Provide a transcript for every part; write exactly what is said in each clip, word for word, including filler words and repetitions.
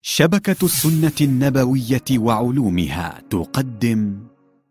شبكة السنة النبوية وعلومها تقدم.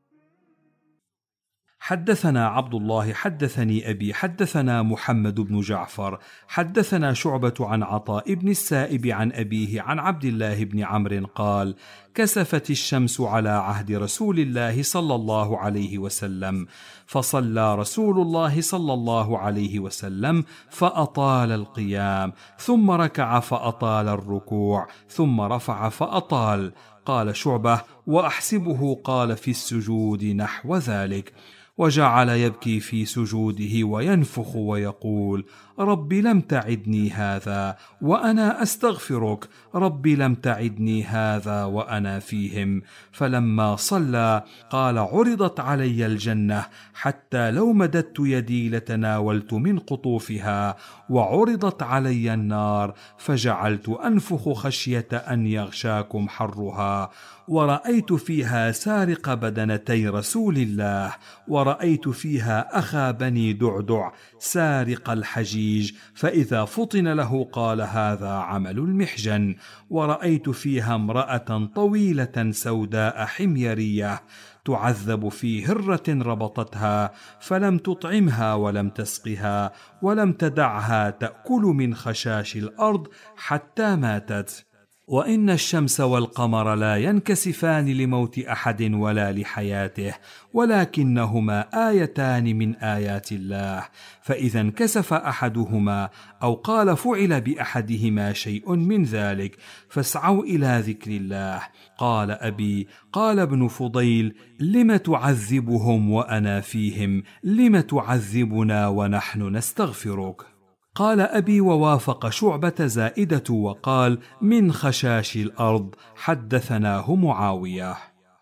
حدثنا عبد الله حدثني أبي حدثنا محمد بن جعفر حدثنا شعبة عن عطاء بن السائب عن أبيه عن عبد الله بن عمرو قال: كسفت الشمس على عهد رسول الله صلى الله عليه وسلم، فصلى رسول الله صلى الله عليه وسلم فأطال القيام، ثم ركع فأطال الركوع، ثم رفع فأطال. قال شعبة: وأحسبه قال في السجود نحو ذلك. وجعل يبكي في سجوده وينفخ ويقول: رب لم تعدني هذا وأنا أستغفرك، رب لم تعدني هذا وأنا فيهم. فلما صلى قال: عرضت علي الجنة حتى لو مددت يدي لتناولت من قطوفها، وعرضت علي النار فجعلت أنفخ خشية أن يغشاكم حرها، ورأيت فيها سارق بدنتي رسول الله، ورأيت فيها أخا بني دعدع سارق الحجيج، فإذا فطن له قال: هذا عمل المحجن. ورأيت فيها امرأة طويلة سوداء حميرية تعذب في هرة ربطتها، فلم تطعمها ولم تسقها ولم تدعها تأكل من خشاش الأرض حتى ماتت. وإن الشمس والقمر لا ينكسفان لموت أحد ولا لحياته، ولكنهما آيتان من آيات الله، فإذا انكسف أحدهما أو قال فعل بأحدهما شيء من ذلك فاسعوا إلى ذكر الله. قال أبي: قال ابن فضيل: لم تعذبهم وأنا فيهم؟ لم تعذبنا ونحن نستغفرك؟ قال أبي: ووافق شعبة زائدة وقال: من خشاش الأرض. حدثناه معاوية.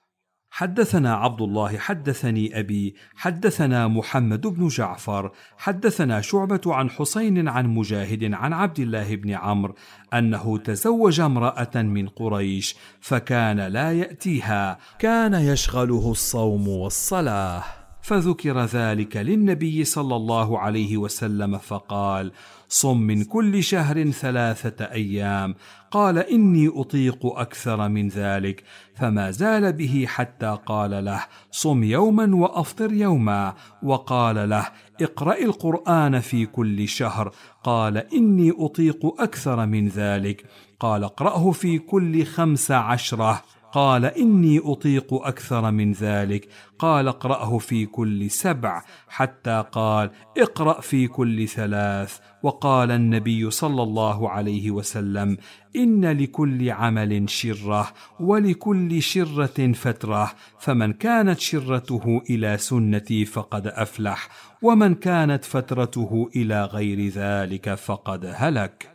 حدثنا عبد الله حدثني أبي حدثنا محمد بن جعفر حدثنا شعبة عن حسين عن مجاهد عن عبد الله بن عمرو أنه تزوج امرأة من قريش فكان لا يأتيها، كان يشغله الصوم والصلاة، فذكر ذلك للنبي صلى الله عليه وسلم فقال: صم من كل شهر ثلاثة أيام. قال: إني أطيق أكثر من ذلك، فما زال به حتى قال له: صم يوما وأفطر يوما. وقال له: اقرأ القرآن في كل شهر. قال: إني أطيق أكثر من ذلك. قال: اقرأه في كل خمس عشرة. قال: إني أطيق أكثر من ذلك. قال: اقرأه في كل سبع، حتى قال: اقرأ في كل ثلاث. وقال النبي صلى الله عليه وسلم: إن لكل عمل شرة، ولكل شرة فترة، فمن كانت شرته إلى سنتي فقد أفلح، ومن كانت فترته إلى غير ذلك فقد هلك.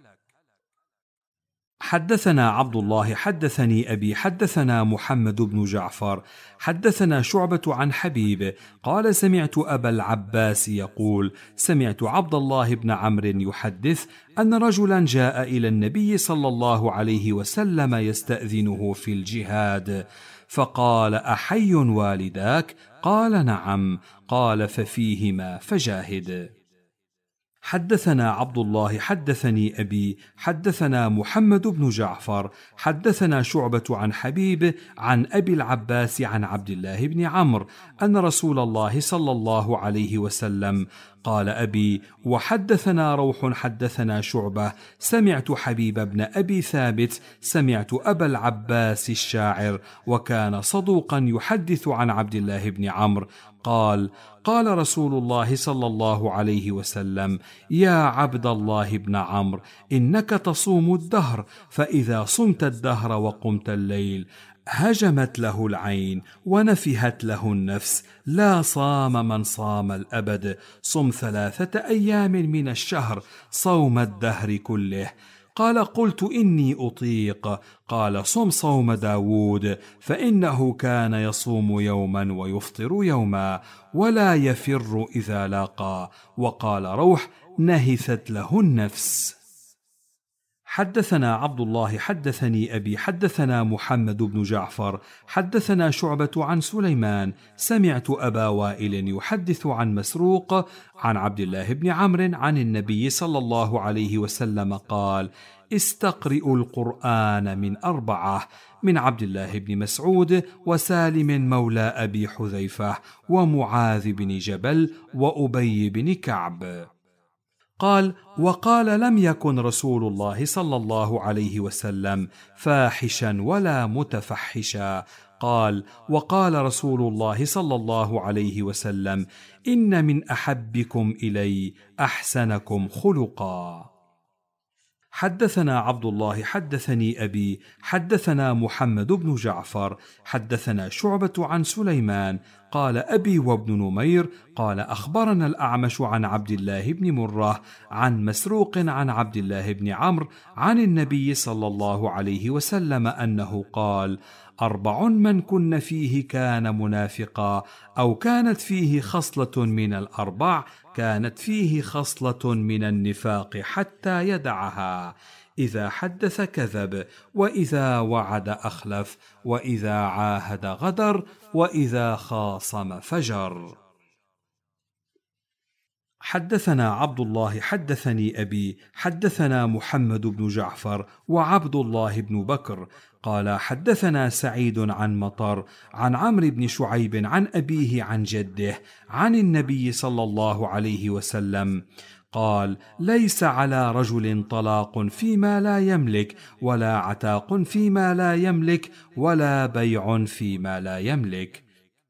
حدثنا عبد الله حدثني أبي حدثنا محمد بن جعفر حدثنا شعبة عن حبيب قال: سمعت أبا العباس يقول: سمعت عبد الله بن عمرو يحدث أن رجلا جاء إلى النبي صلى الله عليه وسلم يستأذنه في الجهاد، فقال: أحي والداك؟ قال: نعم. قال: ففيهما فجاهد. حدثنا عبد الله حدثني أبي حدثنا محمد بن جعفر حدثنا شعبة عن حبيب عن أبي العباس عن عبد الله بن عمرو أن رسول الله صلى الله عليه وسلم قال: أبي. وحدثنا روح حدثنا شعبة سمعت حبيب بن أبي ثابت سمعت أبا العباس الشاعر وكان صدوقا يحدث عن عبد الله بن عمرو قال: قال رسول الله صلى الله عليه وسلم: يا عبد الله بن عمرو، إنك تصوم الدهر، فإذا صمت الدهر وقمت الليل هجمت له العين ونفهت له النفس، لا صام من صام الأبد. صم ثلاثة أيام من الشهر صوم الدهر كله. قال: قلت: إني أطيق. قال: صم صوم داود، فإنه كان يصوم يوما ويفطر يوما ولا يفر إذا لاقى. وقال روح: نهثت له النفس. حدثنا عبد الله حدثني أبي حدثنا محمد بن جعفر حدثنا شعبة عن سليمان سمعت أبا وائل يحدث عن مسروق عن عبد الله بن عمرو عن النبي صلى الله عليه وسلم قال: استقرئوا القرآن من أربعة: من عبد الله بن مسعود وسالم مولى أبي حذيفة ومعاذ بن جبل وأبي بن كعب. قال: وقال: لم يكن رسول الله صلى الله عليه وسلم فاحشا ولا متفحشا. قال: وقال رسول الله صلى الله عليه وسلم: إن من أحبكم إلي أحسنكم خلقا. حدثنا عبد الله حدثني أبي حدثنا محمد بن جعفر حدثنا شعبة عن سليمان قال: أبي وابن نمير قال: أخبرنا الأعمش عن عبد الله بن مرة عن مسروق عن عبد الله بن عمرو عن النبي صلى الله عليه وسلم أنه قال: أربع من كن فيه كان منافقا، أو كانت فيه خصلة من الأربع كانت فيه خصلة من النفاق حتى يدعها: إذا حدث كذب، وإذا وعد أخلف، وإذا عاهد غدر، وإذا خاصم فجر. حدثنا عبد الله حدثني أبي حدثنا محمد بن جعفر وعبد الله بن بكر قال: حدثنا سعيد عن مطر عن عمرو بن شعيب عن أبيه عن جده عن النبي صلى الله عليه وسلم قال: ليس على رجل طلاق فيما لا يملك، ولا عتاق فيما لا يملك، ولا بيع فيما لا يملك.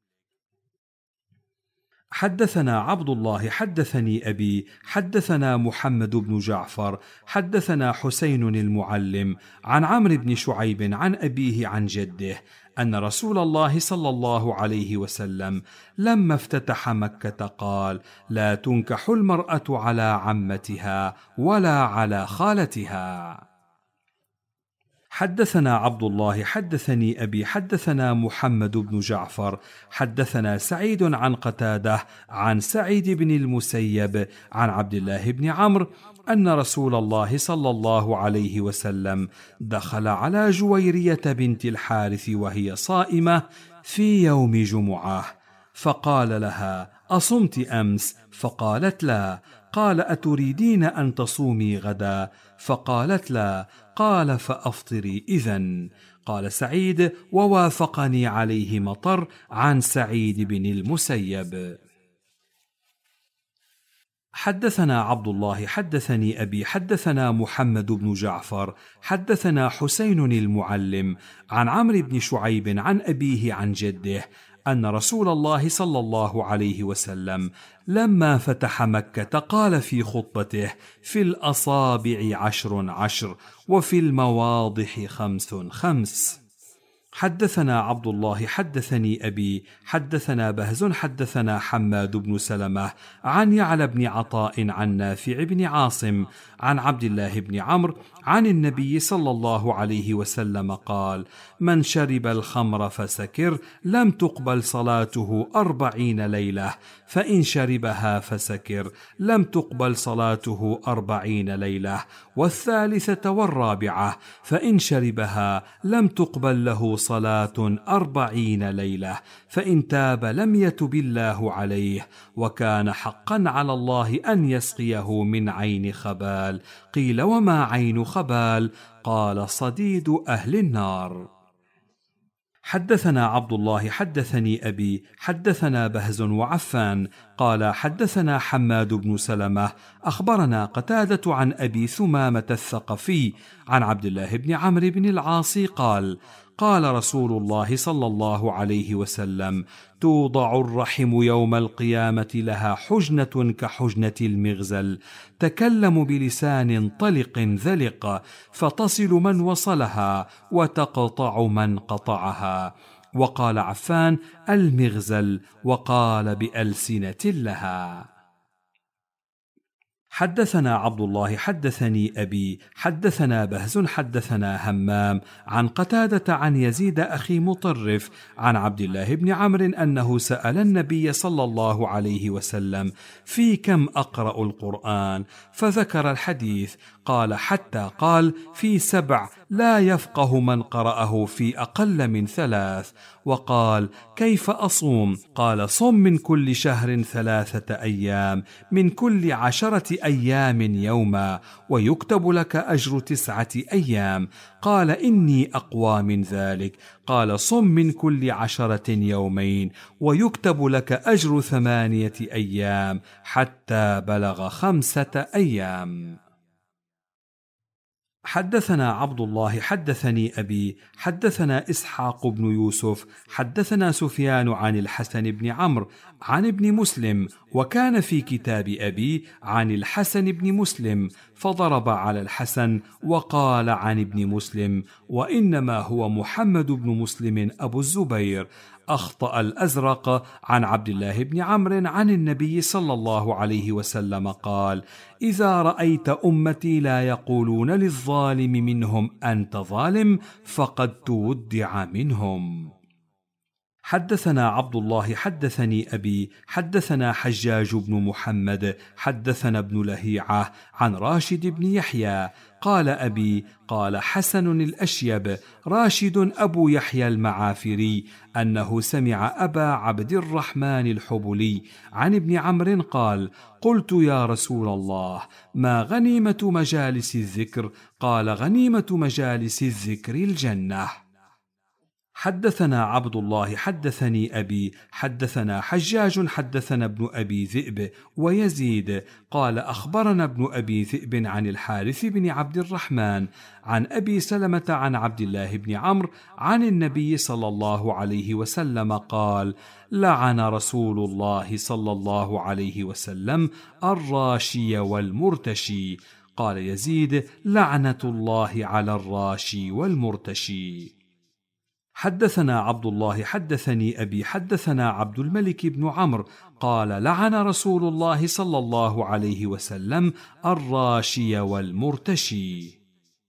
حدثنا عبد الله حدثني أبي حدثنا محمد بن جعفر حدثنا حسين المعلم عن عمرو بن شعيب عن أبيه عن جده أن رسول الله صلى الله عليه وسلم لما افتتح مكة قال: لا تنكح المرأة على عمتها ولا على خالتها. حدثنا عبد الله حدثني أبي حدثنا محمد بن جعفر حدثنا سعيد عن قتادة عن سعيد بن المسيب عن عبد الله بن عمرو أن رسول الله صلى الله عليه وسلم دخل على جويرية بنت الحارث وهي صائمة في يوم جمعة، فقال لها: أصمت أمس؟ فقالت: لا. قال: أتريدين أن تصومي غدا؟ فقالت: لا. قال: فأفطري إذن. قال سعيد: ووافقني عليه مطر عن سعيد بن المسيب. حدثنا عبد الله حدثني أبي حدثنا محمد بن جعفر حدثنا حسين المعلم عن عمرو بن شعيب عن أبيه عن جده أن رسول الله صلى الله عليه وسلم لما فتح مكة قال في خطبته: في الأصابع عشر عشر، وفي المواضح خمس خمس. حدثنا عبد الله حدثني أبي حدثنا بهز حدثنا حماد بن سلمة عن يعلى بن عطاء عن نافع بن عاصم عن عبد الله بن عمرو عن النبي صلى الله عليه وسلم قال: من شرب الخمر فسكر لم تقبل صلاته أربعين ليلة، فإن شربها فسكر لم تقبل صلاته أربعين ليلة، والثالثة والرابعة فإن شربها لم تقبل له صلاة أربعين ليلة، فإن تاب لم يتب الله عليه، وكان حقا على الله أن يسقيه من عين خبال. قيل: وما عين خبال؟ قال: صديد أهل النار. حدثنا عبد الله حدثني أبي حدثنا بهز وعفان قال: حدثنا حماد بن سلمة أخبرنا قتادة عن أبي ثمامة الثقفي عن عبد الله بن عمرو بن العاص قال: قال رسول الله صلى الله عليه وسلم: توضع الرحم يوم القيامة لها حجنة كحجنة المغزل، تكلم بلسان طلق ذلق، فتصل من وصلها وتقطع من قطعها. وقال عفان: المغزل، وقال بألسنة لها. حدثنا عبد الله حدثني أبي حدثنا بهز حدثنا همام عن قتادة عن يزيد أخي مطرف عن عبد الله بن عمرو أنه سأل النبي صلى الله عليه وسلم: في كم أقرأ القرآن؟ فذكر الحديث، قال: حتى قال: في سبع لا يفقه من قرأه في أقل من ثلاث. وقال: كيف أصوم؟ قال: صم من كل شهر ثلاثة أيام، من كل عشرة أيام يوما، ويكتب لك أجر تسعة أيام. قال: إني أقوى من ذلك. قال: صم من كل عشرة يومين، ويكتب لك أجر ثمانية أيام، حتى بلغ خمسة أيام. حدثنا عبد الله حدثني أبي حدثنا إسحاق بن يوسف حدثنا سفيان عن الحسن بن عمرو عن ابن مسلم، وكان في كتاب أبي عن الحسن بن مسلم، فضرب على الحسن وقال عن ابن مسلم: وإنما هو محمد بن مسلم أبو الزبير. أخطأ الأزرق عن عبد الله بن عمرو عن النبي صلى الله عليه وسلم قال: إذا رأيت أمتي لا يقولون للظالم منهم أنت ظالم، فقد تودع منهم. حدثنا عبد الله حدثني أبي حدثنا حجاج بن محمد حدثنا ابن لهيعة عن راشد بن يحيى قال: أبي قال حسن الأشيب راشد أبو يحيى المعافري أنه سمع أبا عبد الرحمن الحبلي عن ابن عمرو قال: قلت يا رسول الله، ما غنيمة مجالس الذكر؟ قال: غنيمة مجالس الذكر الجنة. حدثنا عبد الله حدثني أبي حدثنا حجاج حدثنا ابن أبي ذئب ويزيد قال: أخبرنا ابن أبي ذئب عن الحارث بن عبد الرحمن عن أبي سلمة عن عبد الله بن عمرو عن النبي صلى الله عليه وسلم قال: لعن رسول الله صلى الله عليه وسلم الراشي والمرتشي. قال يزيد: لعنة الله على الراشي والمرتشي. حدثنا عبد الله حدثني أبي حدثنا عبد الملك بن عمرو قال: لعن رسول الله صلى الله عليه وسلم الراشي والمرتشي.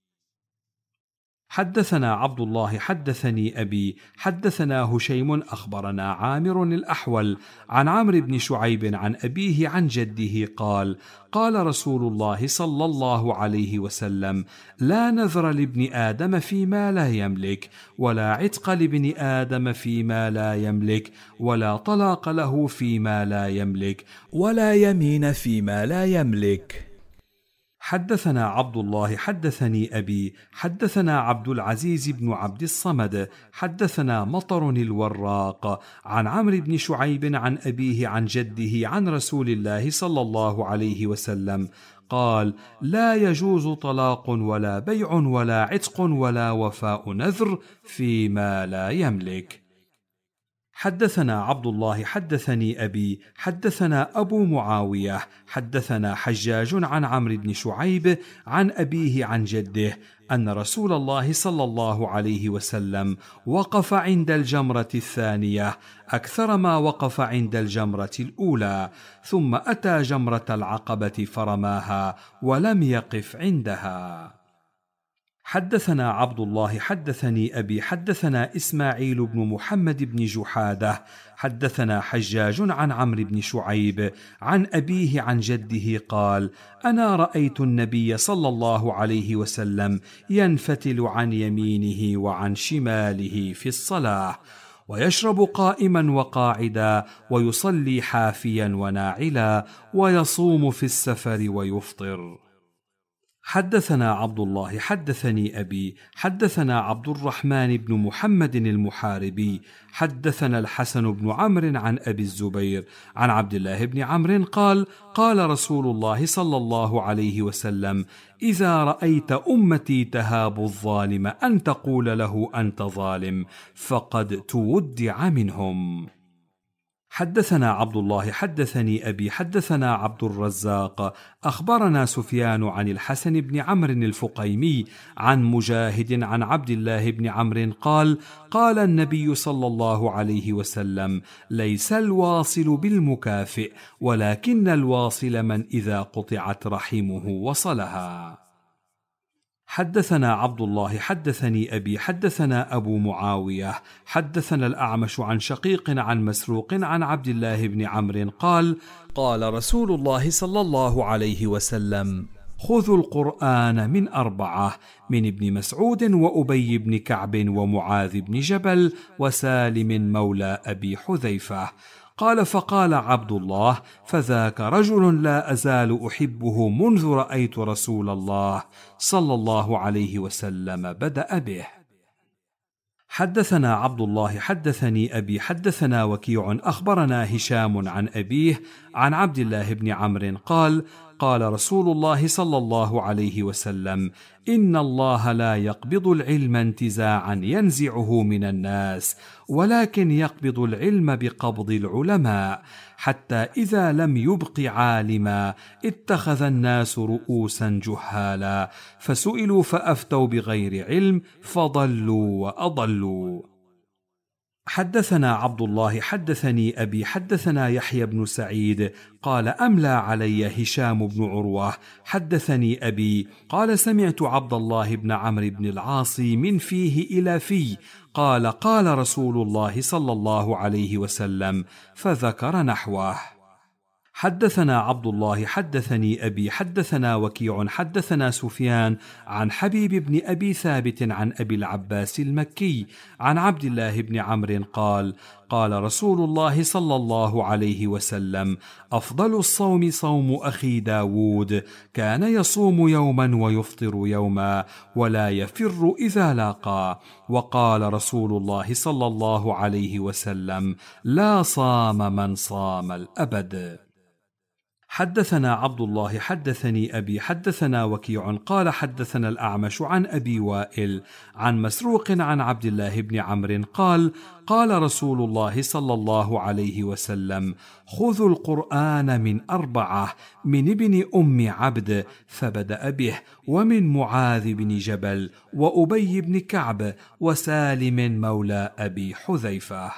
حدثنا عبد الله حدثني أبي حدثنا هشيم أخبرنا عامر الأحول عن عمرو بن شعيب عن أبيه عن جده قال: قال رسول الله صلى الله عليه وسلم: لا نذر لابن آدم فيما لا يملك، ولا عتق لابن آدم فيما لا يملك، ولا طلاق له فيما لا يملك، ولا يمين فيما لا يملك. حدثنا عبد الله حدثني أبي حدثنا عبد العزيز بن عبد الصمد حدثنا مطر الوراق عن عمرو بن شعيب عن أبيه عن جده عن رسول الله صلى الله عليه وسلم قال: لا يجوز طلاق ولا بيع ولا عتق ولا وفاء نذر فيما لا يملك. حدثنا عبد الله حدثني أبي حدثنا أبو معاوية حدثنا حجاج عن عمرو بن شعيب عن أبيه عن جده أن رسول الله صلى الله عليه وسلم وقف عند الجمرة الثانية أكثر ما وقف عند الجمرة الأولى، ثم أتى جمرة العقبة فرماها ولم يقف عندها. حدثنا عبد الله حدثني أبي حدثنا إسماعيل بن محمد بن جحادة حدثنا حجاج عن عمرو بن شعيب عن أبيه عن جده قال: أنا رأيت النبي صلى الله عليه وسلم ينفتل عن يمينه وعن شماله في الصلاة، ويشرب قائما وقاعدا، ويصلي حافيا وناعلا، ويصوم في السفر ويفطر. حدثنا عبد الله حدثني أبي حدثنا عبد الرحمن بن محمد المحاربي حدثنا الحسن بن عمرو عن أبي الزبير عن عبد الله بن عمرو قال: قال رسول الله صلى الله عليه وسلم: إذا رأيت أمتي تهاب الظالم أن تقول له أنت ظالم، فقد تودع منهم. حدثنا عبد الله حدثني أبي حدثنا عبد الرزاق أخبرنا سفيان عن الحسن بن عمرو الفقيمي عن مجاهد عن عبد الله بن عمرو قال قال النبي صلى الله عليه وسلم: ليس الواصل بالمكافئ، ولكن الواصل من إذا قطعت رحمه وصلها. حدثنا عبد الله حدثني أبي حدثنا أبو معاوية حدثنا الأعمش عن شقيق عن مسروق عن عبد الله بن عمرو قال قال رسول الله صلى الله عليه وسلم: خذوا القرآن من أربعة: من ابن مسعود وأبي بن كعب ومعاذ بن جبل وسالم مولى أبي حذيفة. قال فقال عبد الله: فذاك رجل لا أزال أحبه منذ رأيت رسول الله صلى الله عليه وسلم بدأ به. حدثنا عبد الله حدثني أبي حدثنا وكيع أخبرنا هشام عن أبيه عن عبد الله بن عمرو قال قال رسول الله صلى الله عليه وسلم: إن الله لا يقبض العلم انتزاعا ينزعه من الناس، ولكن يقبض العلم بقبض العلماء، حتى إذا لم يبق عالما اتخذ الناس رؤوسا جهالا، فسئلوا فأفتوا بغير علم فضلوا وأضلوا. حدثنا عبد الله حدثني أبي حدثنا يحيى بن سعيد قال أملى علي هشام بن عروة حدثني أبي قال سمعت عبد الله بن عمرو بن العاص من فيه إلى في قال قال رسول الله صلى الله عليه وسلم، فذكر نحوه. حدثنا عبد الله حدثني أبي حدثنا وكيع حدثنا سفيان عن حبيب بن أبي ثابت عن أبي العباس المكي عن عبد الله بن عمرو قال قال رسول الله صلى الله عليه وسلم: أفضل الصوم صوم أخي داود، كان يصوم يوما ويفطر يوما ولا يفر إذا لاقى. وقال رسول الله صلى الله عليه وسلم: لا صام من صام الأبد. حدثنا عبد الله حدثني أبي حدثنا وكيع قال حدثنا الأعمش عن أبي وائل عن مسروق عن عبد الله بن عمرو قال قال رسول الله صلى الله عليه وسلم: خذوا القرآن من أربعة: من ابن أم عبد فبدأ به، ومن معاذ بن جبل وأبي بن كعب وسالم مولى أبي حذيفة.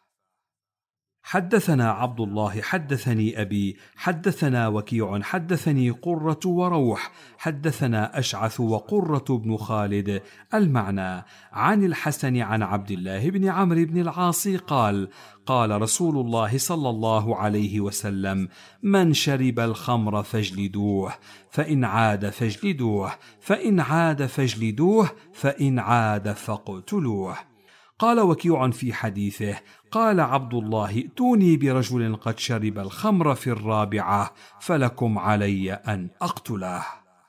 حدثنا عبد الله حدثني أبي حدثنا وكيع حدثني قرة وروح حدثنا أشعث وقرة بن خالد المعنى عن الحسن عن عبد الله بن عمرو بن العاص قال قال رسول الله صلى الله عليه وسلم: من شرب الخمر فاجلدوه، فإن عاد فاجلدوه، فإن عاد فاجلدوه، فإن عاد فاقتلوه. قال وكيع في حديثه: قال عبد الله: ائتوني برجل قد شرب الخمر في الرابعة فلكم علي أن أقتله.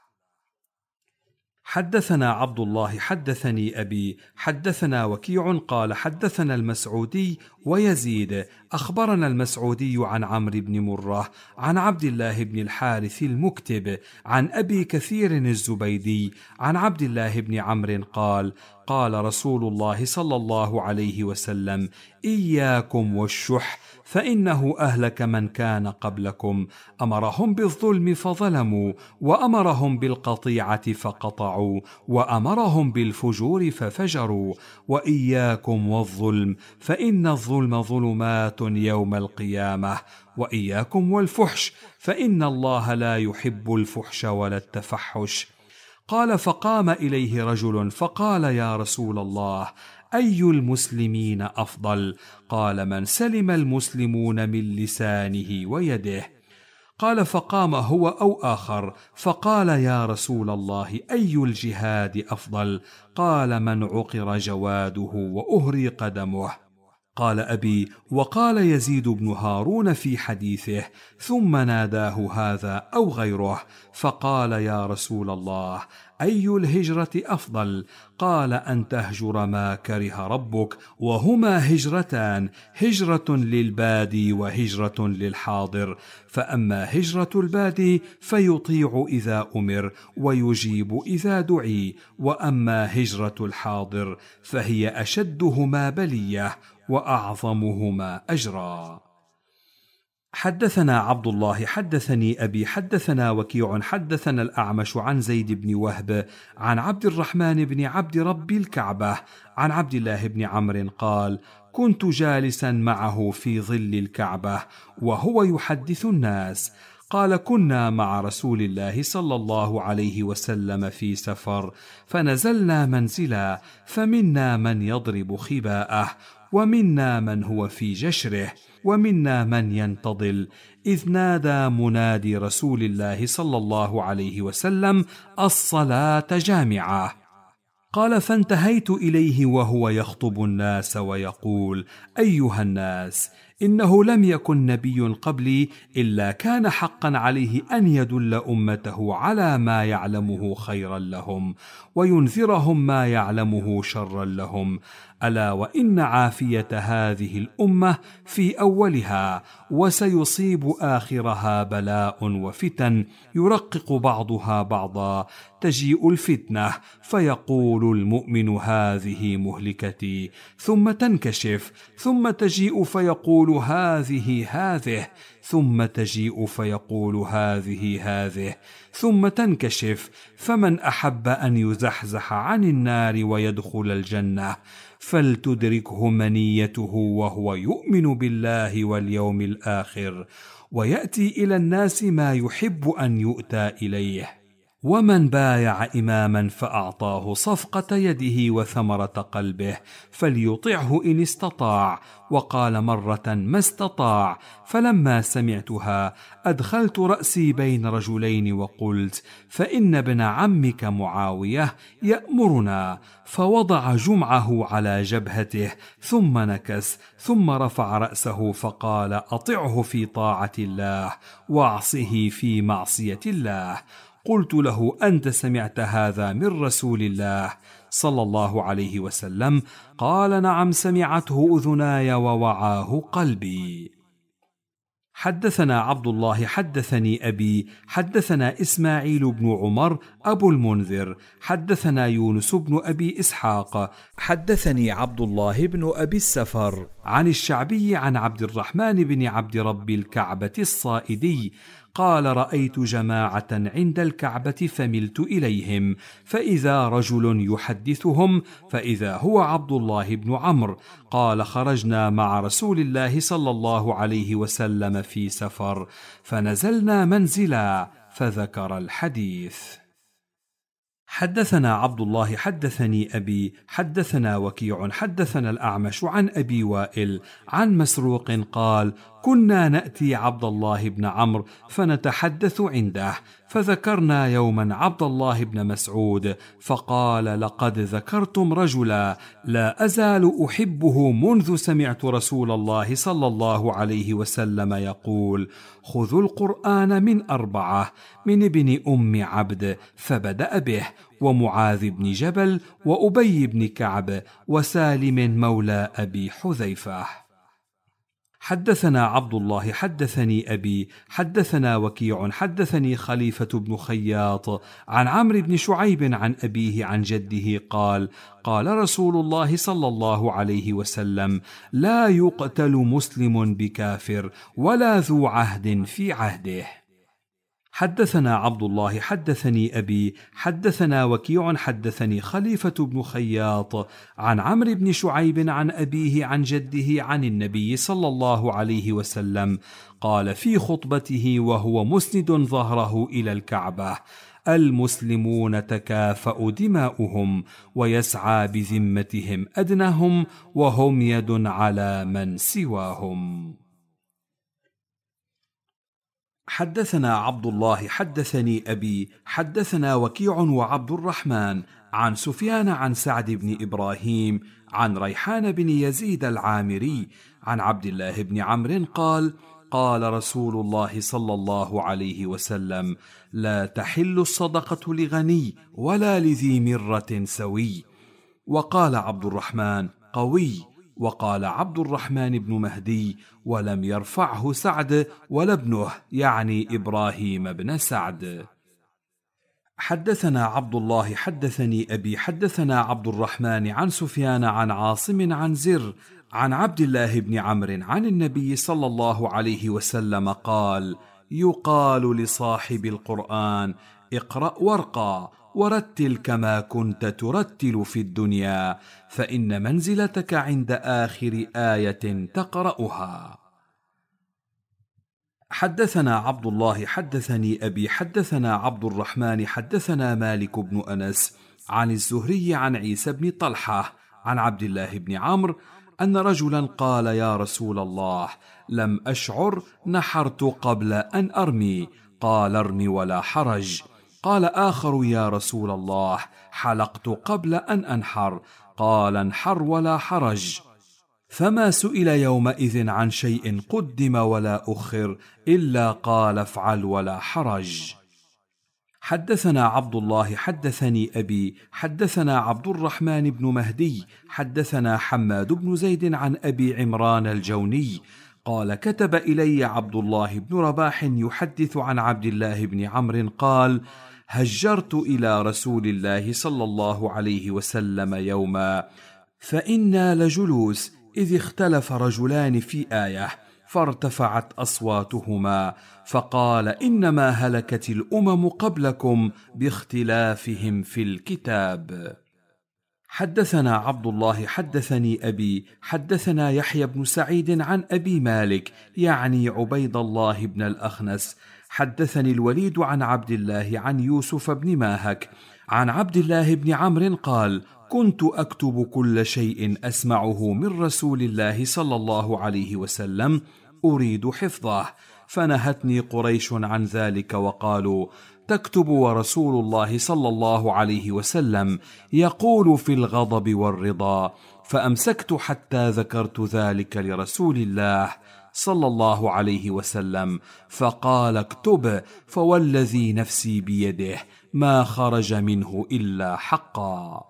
حدثنا عبد الله حدثني أبي حدثنا وكيع قال حدثنا المسعودي ويزيد أخبرنا المسعودي عن عمرو بن مرة عن عبد الله بن الحارث المكتب عن أبي كثير الزبيدي عن عبد الله بن عمرو قال قال رسول الله صلى الله عليه وسلم: إياكم والشح، فإنه أهلك من كان قبلكم، أمرهم بالظلم فظلموا، وأمرهم بالقطيعة فقطعوا، وأمرهم بالفجور ففجروا. وإياكم والظلم، فإن الظلم ظلمات يوم القيامة. وإياكم والفحش، فإن الله لا يحب الفحش ولا التفحش. قال فقام إليه رجل فقال: يا رسول الله، أي المسلمين أفضل؟ قال: من سلم المسلمون من لسانه ويده. قال فقام هو أو آخر فقال: يا رسول الله، أي الجهاد أفضل؟ قال: من عقر جواده وأهري قدمه. قال أبي: وقال يزيد بن هارون في حديثه: ثم ناداه هذا أو غيره فقال: يا رسول الله، أي الهجرة أفضل؟ قال: أن تهجر ما كره ربك، وهما هجرتان: هجرة للبادي وهجرة للحاضر. فأما هجرة البادي فيطيع إذا أمر ويجيب إذا دعي، وأما هجرة الحاضر فهي أشدهما بلية وأعظمهما أجرا. حدثنا عبد الله حدثني أبي حدثنا وكيع حدثنا الأعمش عن زيد بن وهب عن عبد الرحمن بن عبد رب الكعبة عن عبد الله بن عمرو قال: كنت جالسا معه في ظل الكعبة وهو يحدث الناس. قال: كنا مع رسول الله صلى الله عليه وسلم في سفر، فنزلنا منزلا، فمنا من يضرب خباءه، ومنا من هو في جشره، ومنا من ينتضل، إذ نادى منادي رسول الله صلى الله عليه وسلم: الصلاة جامعة. قال: فانتهيت إليه وهو يخطب الناس ويقول: أيها الناس، إنه لم يكن نبي قبلي إلا كان حقا عليه أن يدل أمته على ما يعلمه خيرا لهم، وينذرهم ما يعلمه شرا لهم، ألا وإن عافية هذه الأمة في أولها، وسيصيب آخرها بلاء وفتن يرقق بعضها بعضا، تجيء الفتنة فيقول المؤمن: هذه مهلكتي، ثم تنكشف، ثم تجيء فيقول: هذه هذه، ثم تجيء فيقول: هذه هذه، ثم تنكشف. فمن أحب أن يزحزح عن النار ويدخل الجنة فلتدركه منيته وهو يؤمن بالله واليوم الآخر، ويأتي إلى الناس ما يحب أن يؤتى إليه. ومن بايع إماما فأعطاه صفقة يده وثمرة قلبه فليطعه إن استطاع. وقال مرة: ما استطاع. فلما سمعتها أدخلت رأسي بين رجلين وقلت: فإن ابن عمك معاوية يأمرنا. فوضع جمعه على جبهته ثم نكس، ثم رفع رأسه فقال: أطعه في طاعة الله، واعصه في معصية الله. قلت له: أنت سمعت هذا من رسول الله صلى الله عليه وسلم؟ قال: نعم، سمعته أذناي ووعاه قلبي. حدثنا عبد الله حدثني أبي حدثنا إسماعيل بن عمر أبو المنذر حدثنا يونس بن أبي إسحاق حدثني عبد الله بن أبي السفر عن الشعبي عن عبد الرحمن بن عبد رب الكعبة الصائدي قال: رأيت جماعة عند الكعبة فملت إليهم، فإذا رجل يحدثهم، فإذا هو عبد الله بن عمرو. قال: خرجنا مع رسول الله صلى الله عليه وسلم في سفر، فنزلنا منزلا، فذكر الحديث. حدثنا عبد الله حدثني أبي حدثنا وكيع حدثنا الأعمش عن أبي وائل عن مسروق قال: كنا نأتي عبد الله بن عمرو فنتحدث عنده، فذكرنا يوما عبد الله بن مسعود، فقال: لقد ذكرتم رجلا لا أزال أحبه منذ سمعت رسول الله صلى الله عليه وسلم يقول: خذوا القرآن من أربعة، من ابن أم عبد، فبدأ به، ومعاذ بن جبل، وأبي بن كعب، وسالم مولى أبي حذيفة. حدثنا عبد الله حدثني أبي حدثنا وكيع حدثني خليفة بن خياط عن عمرو بن شعيب عن أبيه عن جده قال: قال رسول الله صلى الله عليه وسلم: لا يقتل مسلم بكافر ولا ذو عهد في عهده. حدثنا عبد الله حدثني أبي حدثنا وكيع حدثني خليفة بن خياط عن عمرو بن شعيب عن أبيه عن جده عن النبي صلى الله عليه وسلم قال في خطبته وهو مسند ظهره إلى الكعبة: المسلمون تكافأ دماؤهم، ويسعى بذمتهم أدنهم، وهم يد على من سواهم. حدثنا عبد الله حدثني أبي حدثنا وكيع وعبد الرحمن عن سفيان عن سعد بن إبراهيم عن ريحان بن يزيد العامري عن عبد الله بن عمرو قال: قال رسول الله صلى الله عليه وسلم: لا تحل الصدقة لغني ولا لذي مرة سوي. وقال عبد الرحمن: قوي. وقال عبد الرحمن بن مهدي: ولم يرفعه سعد ولا ابنه، يعني إبراهيم بن سعد. حدثنا عبد الله حدثني أبي حدثنا عبد الرحمن عن سفيان عن عاصم عن زر عن عبد الله بن عمرو عن النبي صلى الله عليه وسلم قال: يقال لصاحب القرآن: اقرأ وارقى ورتل كما كنت ترتل في الدنيا، فإن منزلتك عند آخر آية تقرأها. حدثنا عبد الله حدثني أبي حدثنا عبد الرحمن حدثنا مالك بن أنس عن الزهري عن عيسى بن طلحة عن عبد الله بن عمرو أن رجلا قال: يا رسول الله، لم أشعر نحرت قبل أن أرمي. قال: ارمي ولا حرج. قال آخر: يا رسول الله، حلقت قبل أن أنحر. قال: انحر ولا حرج. فما سئل يومئذ عن شيء قدم ولا أخر إلا قال: افعل ولا حرج. حدثنا عبد الله حدثني أبي حدثنا عبد الرحمن بن مهدي حدثنا حماد بن زيد عن أبي عمران الجوني قال: كتب إلي عبد الله بن رباح يحدث عن عبد الله بن عمرو قال: هجرت إلى رسول الله صلى الله عليه وسلم يوما، فإنا لجلوس إذ اختلف رجلان في آية فارتفعت أصواتهما، فقال: إنما هلكت الأمم قبلكم باختلافهم في الكتاب. حدثنا عبد الله حدثني أبي حدثنا يحيى بن سعيد عن أبي مالك يعني عبيد الله بن الأخنس حدثني الوليد عن عبد الله عن يوسف بن ماهك عن عبد الله بن عمرو قال: كنت أكتب كل شيء أسمعه من رسول الله صلى الله عليه وسلم أريد حفظه، فنهتني قريش عن ذلك وقالوا: تكتب ورسول الله صلى الله عليه وسلم يقول في الغضب والرضا، فأمسكت حتى ذكرت ذلك لرسول الله صلى الله عليه وسلم، فقال: اكتب، فوالذي نفسي بيده ما خرج منه إلا حقا.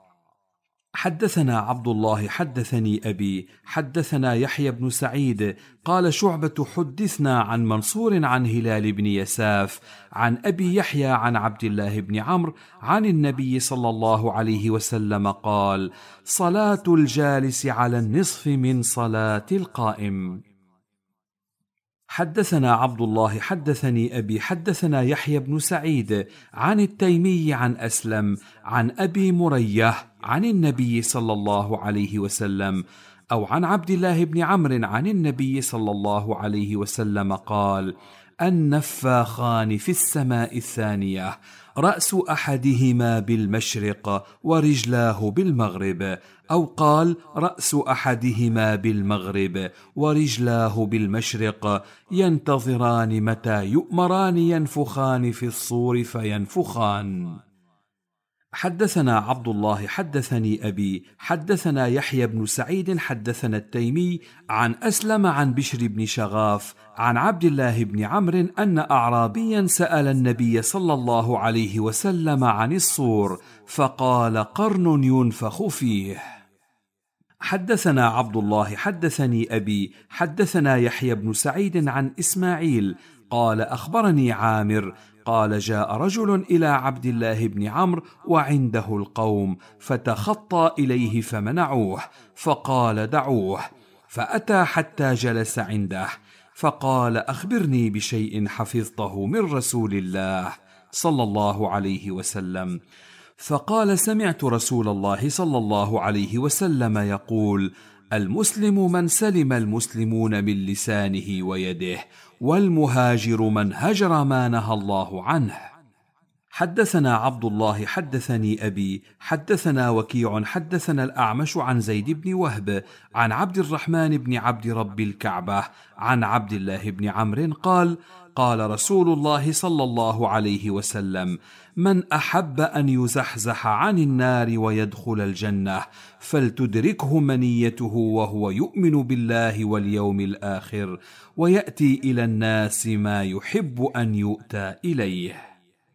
حدثنا عبد الله حدثني أبي حدثنا يحيى بن سعيد قال: شعبة حدثنا عن منصور عن هلال بن يساف عن أبي يحيى عن عبد الله بن عمرو عن النبي صلى الله عليه وسلم قال: صلاة الجالس على النصف من صلاة القائم. حدثنا عبد الله حدثني أبي حدثنا يحيى بن سعيد عن التيمي عن أسلم عن أبي مريه عن النبي صلى الله عليه وسلم أو عن عبد الله بن عمرو عن النبي صلى الله عليه وسلم قال: النفاخان في السماء الثانية رأس أحدهما بالمشرق ورجلاه بالمغرب، أو قال: رأس أحدهما بالمغرب ورجلاه بالمشرق، ينتظران متى يؤمران ينفخان في الصور فينفخان. حدثنا عبد الله حدثني أبي حدثنا يحيى بن سعيد حدثنا التيمي عن أسلم عن بشر بن شغاف عن عبد الله بن عمرو أن أعرابيا سأل النبي صلى الله عليه وسلم عن الصور، فقال: قرن ينفخ فيه. حدثنا عبد الله حدثني أبي حدثنا يحيى بن سعيد عن إسماعيل قال: أخبرني عامر قال: جاء رجل إلى عبد الله بن عمرو وعنده القوم، فتخطى إليه فمنعوه، فقال: دعوه. فأتى حتى جلس عنده، فقال: أخبرني بشيء حفظته من رسول الله صلى الله عليه وسلم. فقال: سمعت رسول الله صلى الله عليه وسلم يقول: المسلم من سلم المسلمون من لسانه ويده، والمهاجر من هجر ما نهى الله عنه. حدثنا عبد الله حدثني أبي حدثنا وكيع حدثنا الأعمش عن زيد بن وهب عن عبد الرحمن بن عبد رب الكعبة عن عبد الله بن عمرو قال: قال رسول الله صلى الله عليه وسلم: من أحب أن يزحزح عن النار ويدخل الجنة فلتدركه منيته وهو يؤمن بالله واليوم الآخر، ويأتي إلى الناس ما يحب أن يؤتى إليه.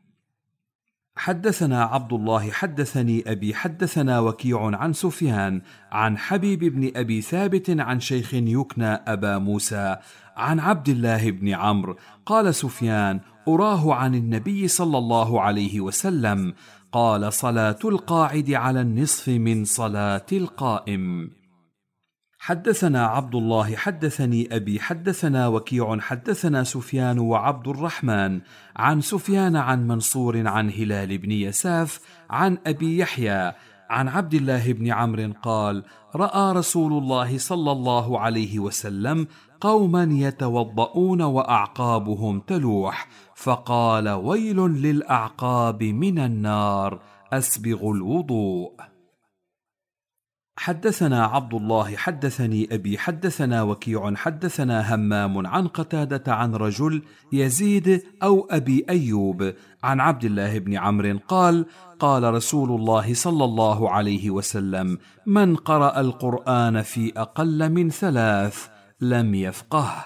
حدثنا عبد الله حدثني أبي حدثنا وكيع عن سفيان عن حبيب بن أبي ثابت عن شيخ يكنى أبا موسى عن عبد الله بن عمرو قال سفيان: أراه عن النبي صلى الله عليه وسلم قال: صلاة القاعد على النصف من صلاة القائم. حدثنا عبد الله حدثني أبي حدثنا وكيع حدثنا سفيان وعبد الرحمن عن سفيان عن منصور عن هلال بن يساف عن أبي يحيى عن عبد الله بن عمرو قال: رأى رسول الله صلى الله عليه وسلم قوما يتوضؤون وأعقابهم تلوح، فقال: ويل للأعقاب من النار، أسبغوا الوضوء. حدثنا عبد الله حدثني أبي حدثنا وكيع حدثنا همام عن قتادة عن رجل يزيد أو أبي أيوب عن عبد الله بن عمرو قال: قال رسول الله صلى الله عليه وسلم: من قرأ القرآن في أقل من ثلاث لم يفقه.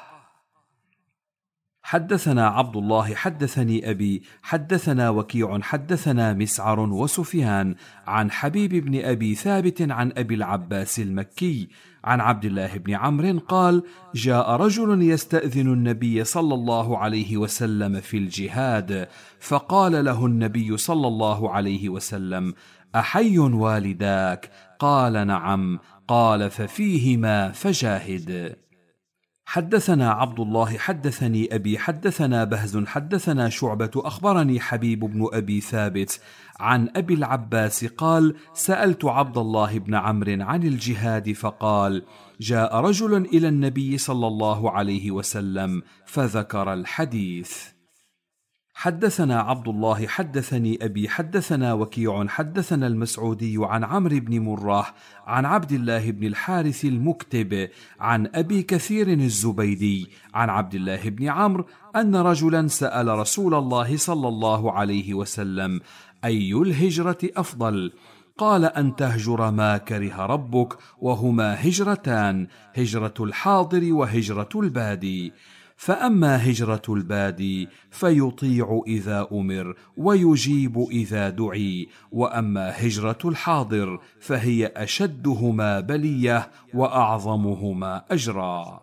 حدثنا عبد الله حدثني أبي حدثنا وكيع حدثنا مسعر وسفيان عن حبيب بن أبي ثابت عن أبي العباس المكي عن عبد الله بن عمرو قال: جاء رجل يستأذن النبي صلى الله عليه وسلم في الجهاد، فقال له النبي صلى الله عليه وسلم: أحي والداك؟ قال: نعم. قال: ففيهما فجاهد. حدثنا عبد الله حدثني أبي حدثنا بهز حدثنا شعبة أخبرني حبيب بن أبي ثابت عن أبي العباس قال: سألت عبد الله بن عمرو عن الجهاد فقال: جاء رجل إلى النبي صلى الله عليه وسلم فذكر الحديث. حدثنا عبد الله حدثني أبي حدثنا وكيع حدثنا المسعودي عن عمرو بن مرة عن عبد الله بن الحارث المكتب عن أبي كثير الزبيدي عن عبد الله بن عمرو أن رجلا سأل رسول الله صلى الله عليه وسلم: أي الهجرة أفضل؟ قال: أن تهجر ما كره ربك، وهما هجرتان: هجرة الحاضر وهجرة البادي. فأما هجرة البادي فيطيع إذا أمر ويجيب إذا دعي، وأما هجرة الحاضر فهي أشدهما بلية وأعظمهما أجرا.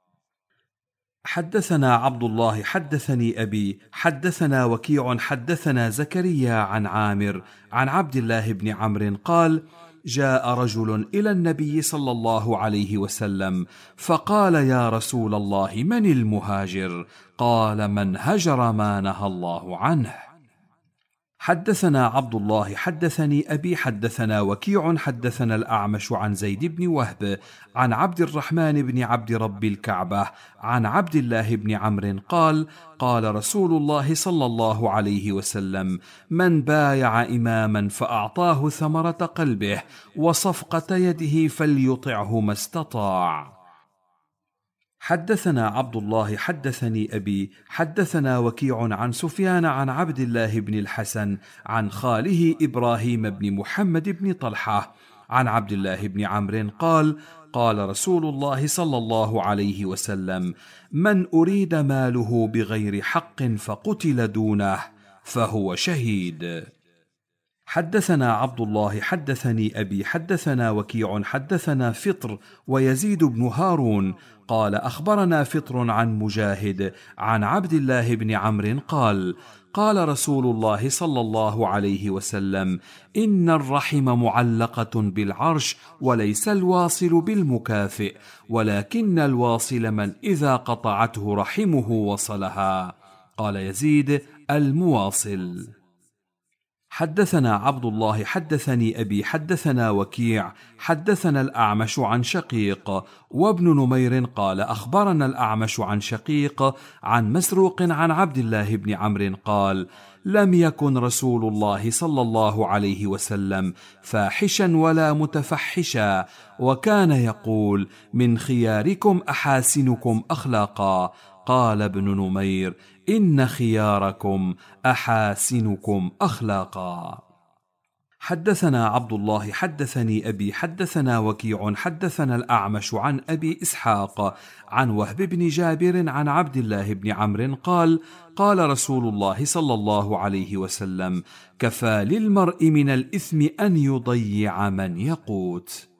حدثنا عبد الله حدثني أبي حدثنا وكيع حدثنا زكريا عن عامر عن عبد الله بن عمرو قال: جاء رجل إلى النبي صلى الله عليه وسلم فقال: يا رسول الله، من المهاجر؟ قال: من هجر ما نهى الله عنه. حدثنا عبد الله حدثني أبي حدثنا وكيع حدثنا الأعمش عن زيد بن وهب عن عبد الرحمن بن عبد رب الكعبة عن عبد الله بن عمرو قال: قال رسول الله صلى الله عليه وسلم: من بايع إماما فأعطاه ثمرة قلبه وصفقة يده فليطعه ما استطاع. حدثنا عبد الله حدثني أبي حدثنا وكيع عن سفيان عن عبد الله بن الحسن عن خاله إبراهيم بن محمد بن طلحة عن عبد الله بن عمرو قال: قال رسول الله صلى الله عليه وسلم: من أريد ماله بغير حق فقتل دونه فهو شهيد. حدثنا عبد الله حدثني أبي حدثنا وكيع حدثنا فطر ويزيد بن هارون قال: أخبرنا فطر عن مجاهد عن عبد الله بن عمرو قال: قال رسول الله صلى الله عليه وسلم: إن الرحم معلقة بالعرش، وليس الواصل بالمكافئ، ولكن الواصل من إذا قطعته رحمه وصلها. قال يزيد: المواصل. حدثنا عبد الله حدثني أبي حدثنا وكيع حدثنا الأعمش عن شقيق وابن نمير قال: أخبرنا الأعمش عن شقيق عن مسروق عن عبد الله بن عمرو قال: لم يكن رسول الله صلى الله عليه وسلم فاحشا ولا متفحشا، وكان يقول: من خياركم أحاسنكم أخلاقا. قال ابن نمير: إن خياركم أحاسنكم أخلاقا. حدثنا عبد الله حدثني أبي حدثنا وكيع حدثنا الأعمش عن أبي إسحاق عن وهب بن جابر عن عبد الله بن عمرو قال: قال رسول الله صلى الله عليه وسلم: كفى للمرء من الإثم أن يضيع من يقوت.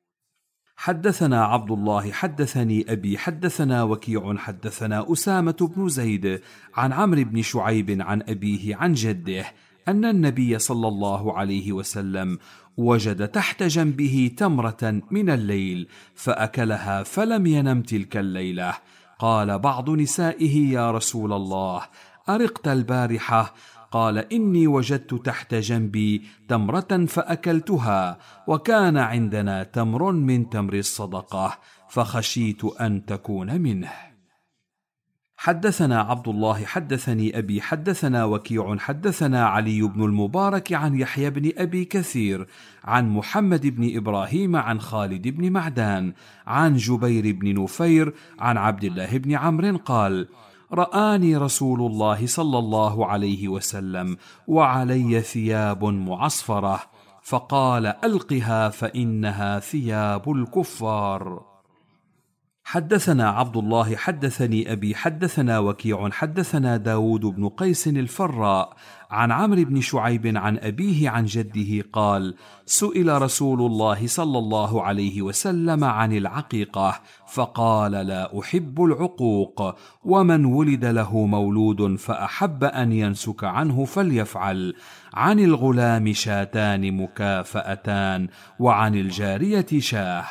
حدثنا عبد الله حدثني أبي حدثنا وكيع حدثنا أسامة بن زيد عن عمرو بن شعيب عن أبيه عن جده أن النبي صلى الله عليه وسلم وجد تحت جنبه تمرة من الليل فأكلها فلم ينم تلك الليلة. قال بعض نسائه: يا رسول الله، أرقت البارحة؟ قال: إني وجدت تحت جنبي تمرة فأكلتها، وكان عندنا تمر من تمر الصدقة، فخشيت أن تكون منه. حدثنا عبد الله حدثني أبي حدثنا وكيع حدثنا علي بن المبارك عن يحيى بن أبي كثير عن محمد بن إبراهيم عن خالد بن معدان عن جبير بن نفير عن عبد الله بن عمرو قال: رآني رسول الله صلى الله عليه وسلم وعلي ثياب معصفرة، فقال: ألقها فإنها ثياب الكفار. حدثنا عبد الله حدثني أبي حدثنا وكيع حدثنا داود بن قيس الفراء عن عمرو بن شعيب عن أبيه عن جده قال: سئل رسول الله صلى الله عليه وسلم عن العقيقة فقال: لا أحب العقوق، ومن ولد له مولود فأحب أن ينسك عنه فليفعل. عن الغلام شاتان مكافأتان، وعن الجارية شاه.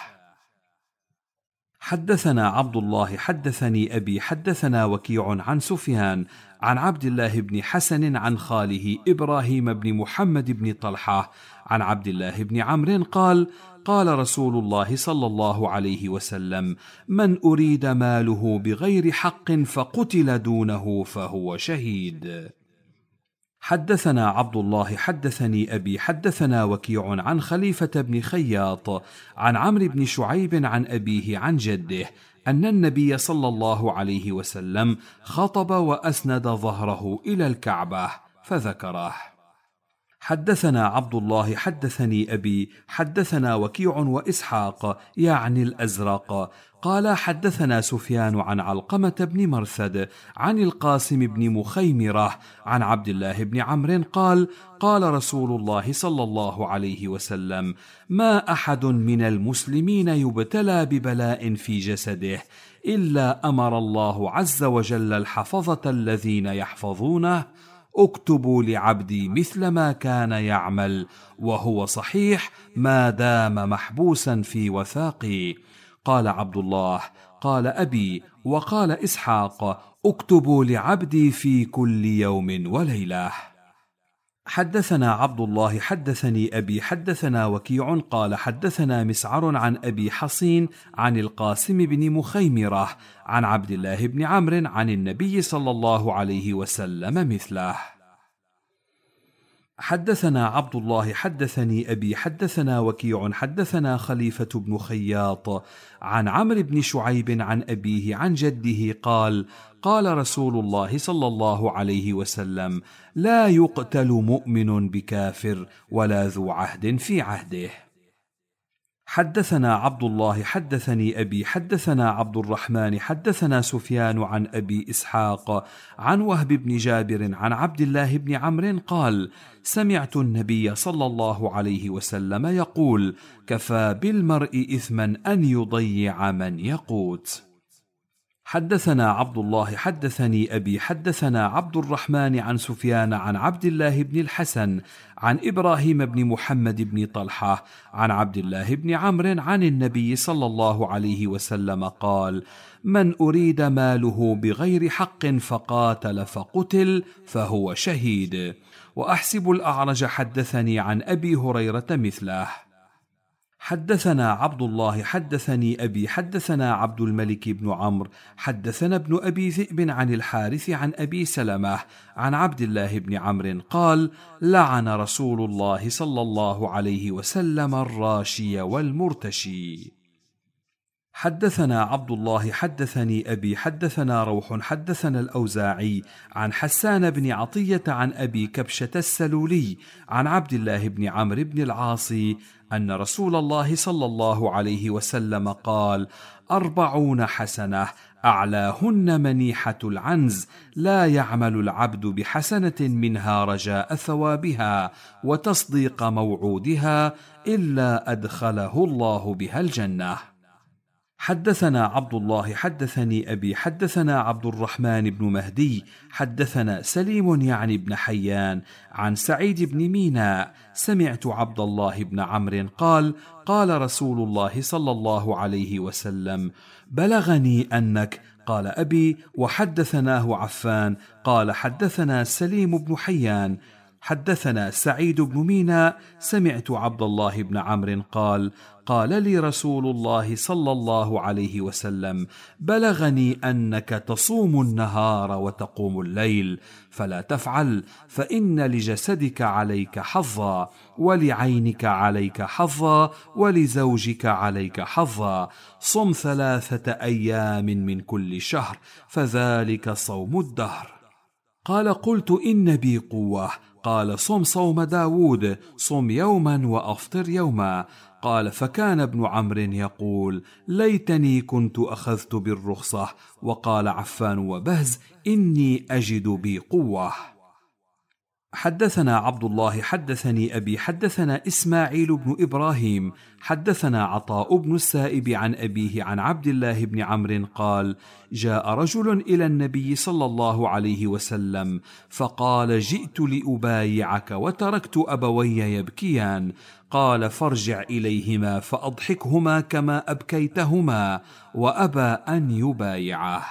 حدثنا عبد الله حدثني أبي حدثنا وكيع عن سفيان عن عبد الله بن حسن عن خاله إبراهيم بن محمد بن طلحة عن عبد الله بن عمرو قال: قال رسول الله صلى الله عليه وسلم: من أريد ماله بغير حق فقتل دونه فهو شهيد. حدثنا عبد الله حدثني أبي حدثنا وكيع عن خليفة بن خياط عن عمرو بن شعيب عن أبيه عن جده أن النبي صلى الله عليه وسلم خطب وأسند ظهره إلى الكعبة فذكره. حدثنا عبد الله حدثني أبي حدثنا وكيع وإسحاق يعني الأزرق قال: حدثنا سفيان عن علقمة بن مرثد عن القاسم بن مخيمرة عن عبد الله بن عمرو قال: قال رسول الله صلى الله عليه وسلم: ما أحد من المسلمين يبتلى ببلاء في جسده إلا أمر الله عز وجل الحفظة الذين يحفظونه: اكتبوا لعبدي مثل ما كان يعمل وهو صحيح ما دام محبوسا في وثاقي. قال عبد الله: قال أبي وقال إسحاق: اكتبوا لعبدي في كل يوم وليلة. حدثنا عبد الله حدثني أبي حدثنا وكيع قال: حدثنا مسعر عن أبي حصين عن القاسم بن مخيمرة عن عبد الله بن عمرو عن النبي صلى الله عليه وسلم مثله. حدثنا عبد الله حدثني أبي حدثنا وكيع حدثنا خليفة بن خياط عن عمرو بن شعيب عن أبيه عن جده قال: قال رسول الله صلى الله عليه وسلم: لا يقتل مؤمن بكافر ولا ذو عهد في عهده. حدثنا عبد الله حدثني أبي حدثنا عبد الرحمن حدثنا سفيان عن أبي إسحاق عن وهب بن جابر عن عبد الله بن عمرو قال: سمعت النبي صلى الله عليه وسلم يقول: كفى بالمرء إثما أن يضيع من يقوت. حدثنا عبد الله حدثني أبي حدثنا عبد الرحمن عن سفيان عن عبد الله بن الحسن عن إبراهيم بن محمد بن طلحة عن عبد الله بن عمرو عن النبي صلى الله عليه وسلم قال: من أريد ماله بغير حق فقاتل فقتل فهو شهيد. وأحسب الأعرج حدثني عن أبي هريرة مثله. حدثنا عبد الله حدثني أبي حدثنا عبد الملك بن عمرو حدثنا ابن أبي ذئب عن الحارث عن أبي سلمة عن عبد الله بن عمرو قال: لعن رسول الله صلى الله عليه وسلم الراشي والمرتشي. حدثنا عبد الله حدثني أبي حدثنا روح حدثنا الأوزاعي عن حسان بن عطية عن أبي كبشة السلولي عن عبد الله بن عمرو بن العاص أن رسول الله صلى الله عليه وسلم قال: أربعون حسنة أعلاهن منيحة العنز، لا يعمل العبد بحسنة منها رجاء ثوابها وتصديق موعودها إلا أدخله الله بها الجنة. حدثنا عبد الله حدثني أبي حدثنا عبد الرحمن بن مهدي حدثنا سليم يعني بن حيان عن سعيد بن ميناء سمعت عبد الله بن عمرو قال قال رسول الله صلى الله عليه وسلم بلغني أنك قال أبي وحدثناه عفان قال حدثنا سليم بن حيان حدثنا سعيد بن ميناء سمعت عبد الله بن عمرو قال قال لي رسول الله صلى الله عليه وسلم بلغني أنك تصوم النهار وتقوم الليل فلا تفعل فإن لجسدك عليك حظا ولعينك عليك حظا ولزوجك عليك حظا صم ثلاثة أيام من كل شهر فذلك صوم الدهر. قال قلت إن بي قوة. قال صم صوم داود صم يوما وأفطر يوما. قال فكان ابن عمرو يقول ليتني كنت أخذت بالرخصة. وقال عفان وبهز إني أجد بي قوة. حدثنا عبد الله حدثني أبي حدثنا إسماعيل بن إبراهيم حدثنا عطاء بن السائب عن أبيه عن عبد الله بن عمرو قال جاء رجل إلى النبي صلى الله عليه وسلم فقال جئت لأبايعك وتركت أبوي يبكيان. قال فارجع إليهما فأضحكهما كما أبكيتهما وأبى أن يبايعه.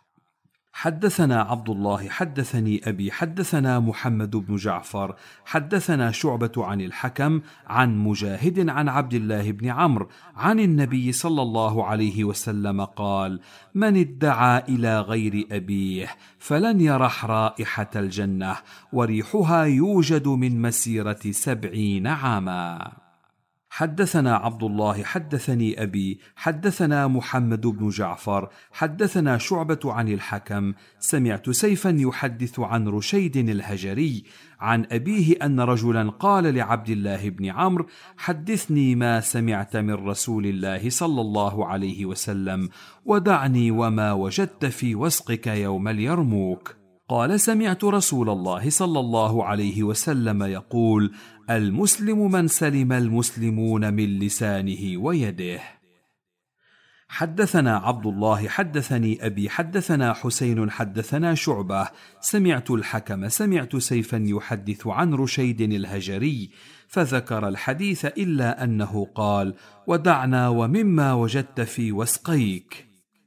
حدثنا عبد الله حدثني أبي حدثنا محمد بن جعفر حدثنا شعبة عن الحكم عن مجاهد عن عبد الله بن عمرو عن النبي صلى الله عليه وسلم قال من ادعى إلى غير أبيه فلن يرح رائحة الجنة وريحها يوجد من مسيرة سبعين عاما. حدثنا عبد الله حدثني أبي حدثنا محمد بن جعفر حدثنا شعبة عن الحكم سمعت سيفا يحدث عن رشيد الهجري عن أبيه أن رجلا قال لعبد الله بن عمرو حدثني ما سمعت من رسول الله صلى الله عليه وسلم ودعني وما وجدت في وسقك يوم اليرموك. قال سمعت رسول الله صلى الله عليه وسلم يقول المسلم من سلم المسلمون من لسانه ويده. حدثنا عبد الله حدثني أبي حدثنا حسين حدثنا شعبة سمعت الحكم سمعت سيفا يحدث عن رشيد الهجري فذكر الحديث إلا أنه قال ودعنا ومما وجدت في وسقيك.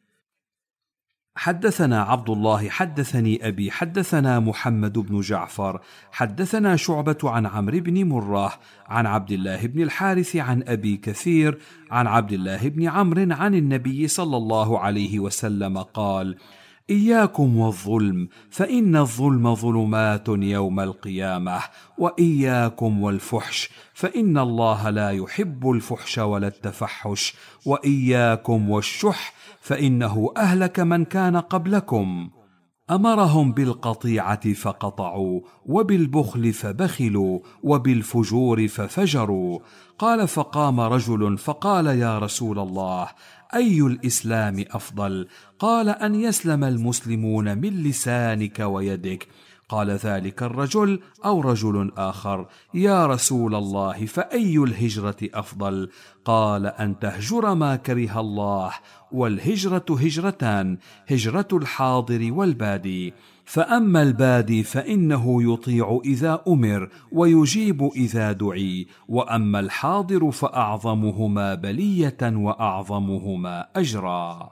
حدثنا عبد الله حدثني أبي حدثنا محمد بن جعفر حدثنا شعبة عن عمرو بن مرة عن عبد الله بن الحارث عن أبي كثير عن عبد الله بن عمرو عن النبي صلى الله عليه وسلم قال إياكم والظلم فإن الظلم ظلمات يوم القيامة وإياكم والفحش فإن الله لا يحب الفحش ولا التفحش وإياكم والشح فإنه أهلك من كان قبلكم. أمرهم بالقطيعة فقطعوا وبالبخل فبخلوا وبالفجور ففجروا. قال فقام رجل فقال يا رسول الله أي الإسلام أفضل؟ قال أن يسلم المسلمون من لسانك ويدك. قال ذلك الرجل أو رجل آخر يا رسول الله فأي الهجرة أفضل؟ قال أن تهجر ما كره الله والهجرة هجرتان هجرة الحاضر والبادي فأما البادي فإنه يطيع إذا أمر ويجيب إذا دعي وأما الحاضر فأعظمهما بلية وأعظمهما أجرا.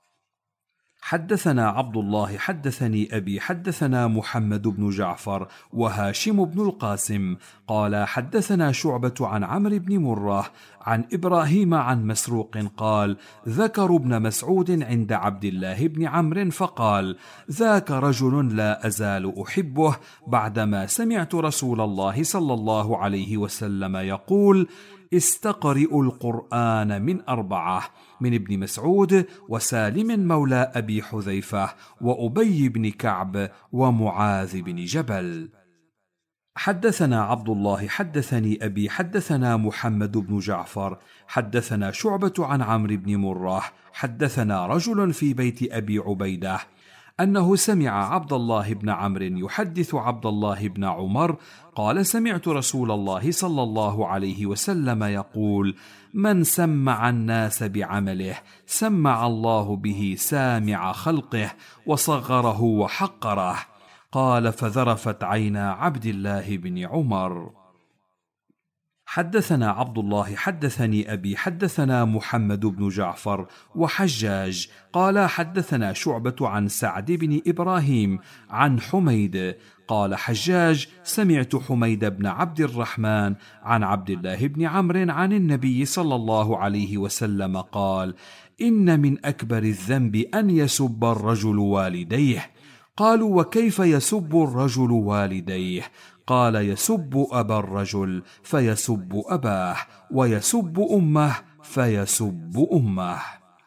حدثنا عبد الله حدثني أبي حدثنا محمد بن جعفر وهاشم بن القاسم قال حدثنا شعبة عن عمرو بن مرة عن إبراهيم عن مسروق قال ذكروا ابن مسعود عند عبد الله بن عمرو فقال ذاك رجل لا أزال أحبه بعدما سمعت رسول الله صلى الله عليه وسلم يقول استقرئوا القرآن من أربعة من ابن مسعود وسالم مولى أبي حذيفة وأبي بن كعب ومعاذ بن جبل. حدثنا عبد الله حدثني أبي حدثنا محمد بن جعفر حدثنا شعبة عن عمرو بن مرة حدثنا رجل في بيت أبي عبيدة أنه سمع عبد الله بن عمرو يحدث عبد الله بن عمر قال: سمعت رسول الله صلى الله عليه وسلم يقول: من سمع الناس بعمله سمع الله به سامع خلقه وصغره وحقره. قال: فذرفت عينا عبد الله بن عمر. حدثنا عبد الله حدثني أبي حدثنا محمد بن جعفر وحجاج قال: حدثنا شعبة عن سعد بن إبراهيم عن حميد قال حجاج: سمعت حميد بن عبد الرحمن عن عبد الله بن عمرو عن النبي صلى الله عليه وسلم قال: إن من أكبر الذنب أن يسب الرجل والديه. قالوا: وكيف يسب الرجل والديه؟ قال: يسب أبا الرجل فيسب أباه، ويسب أمه فيسب أمه.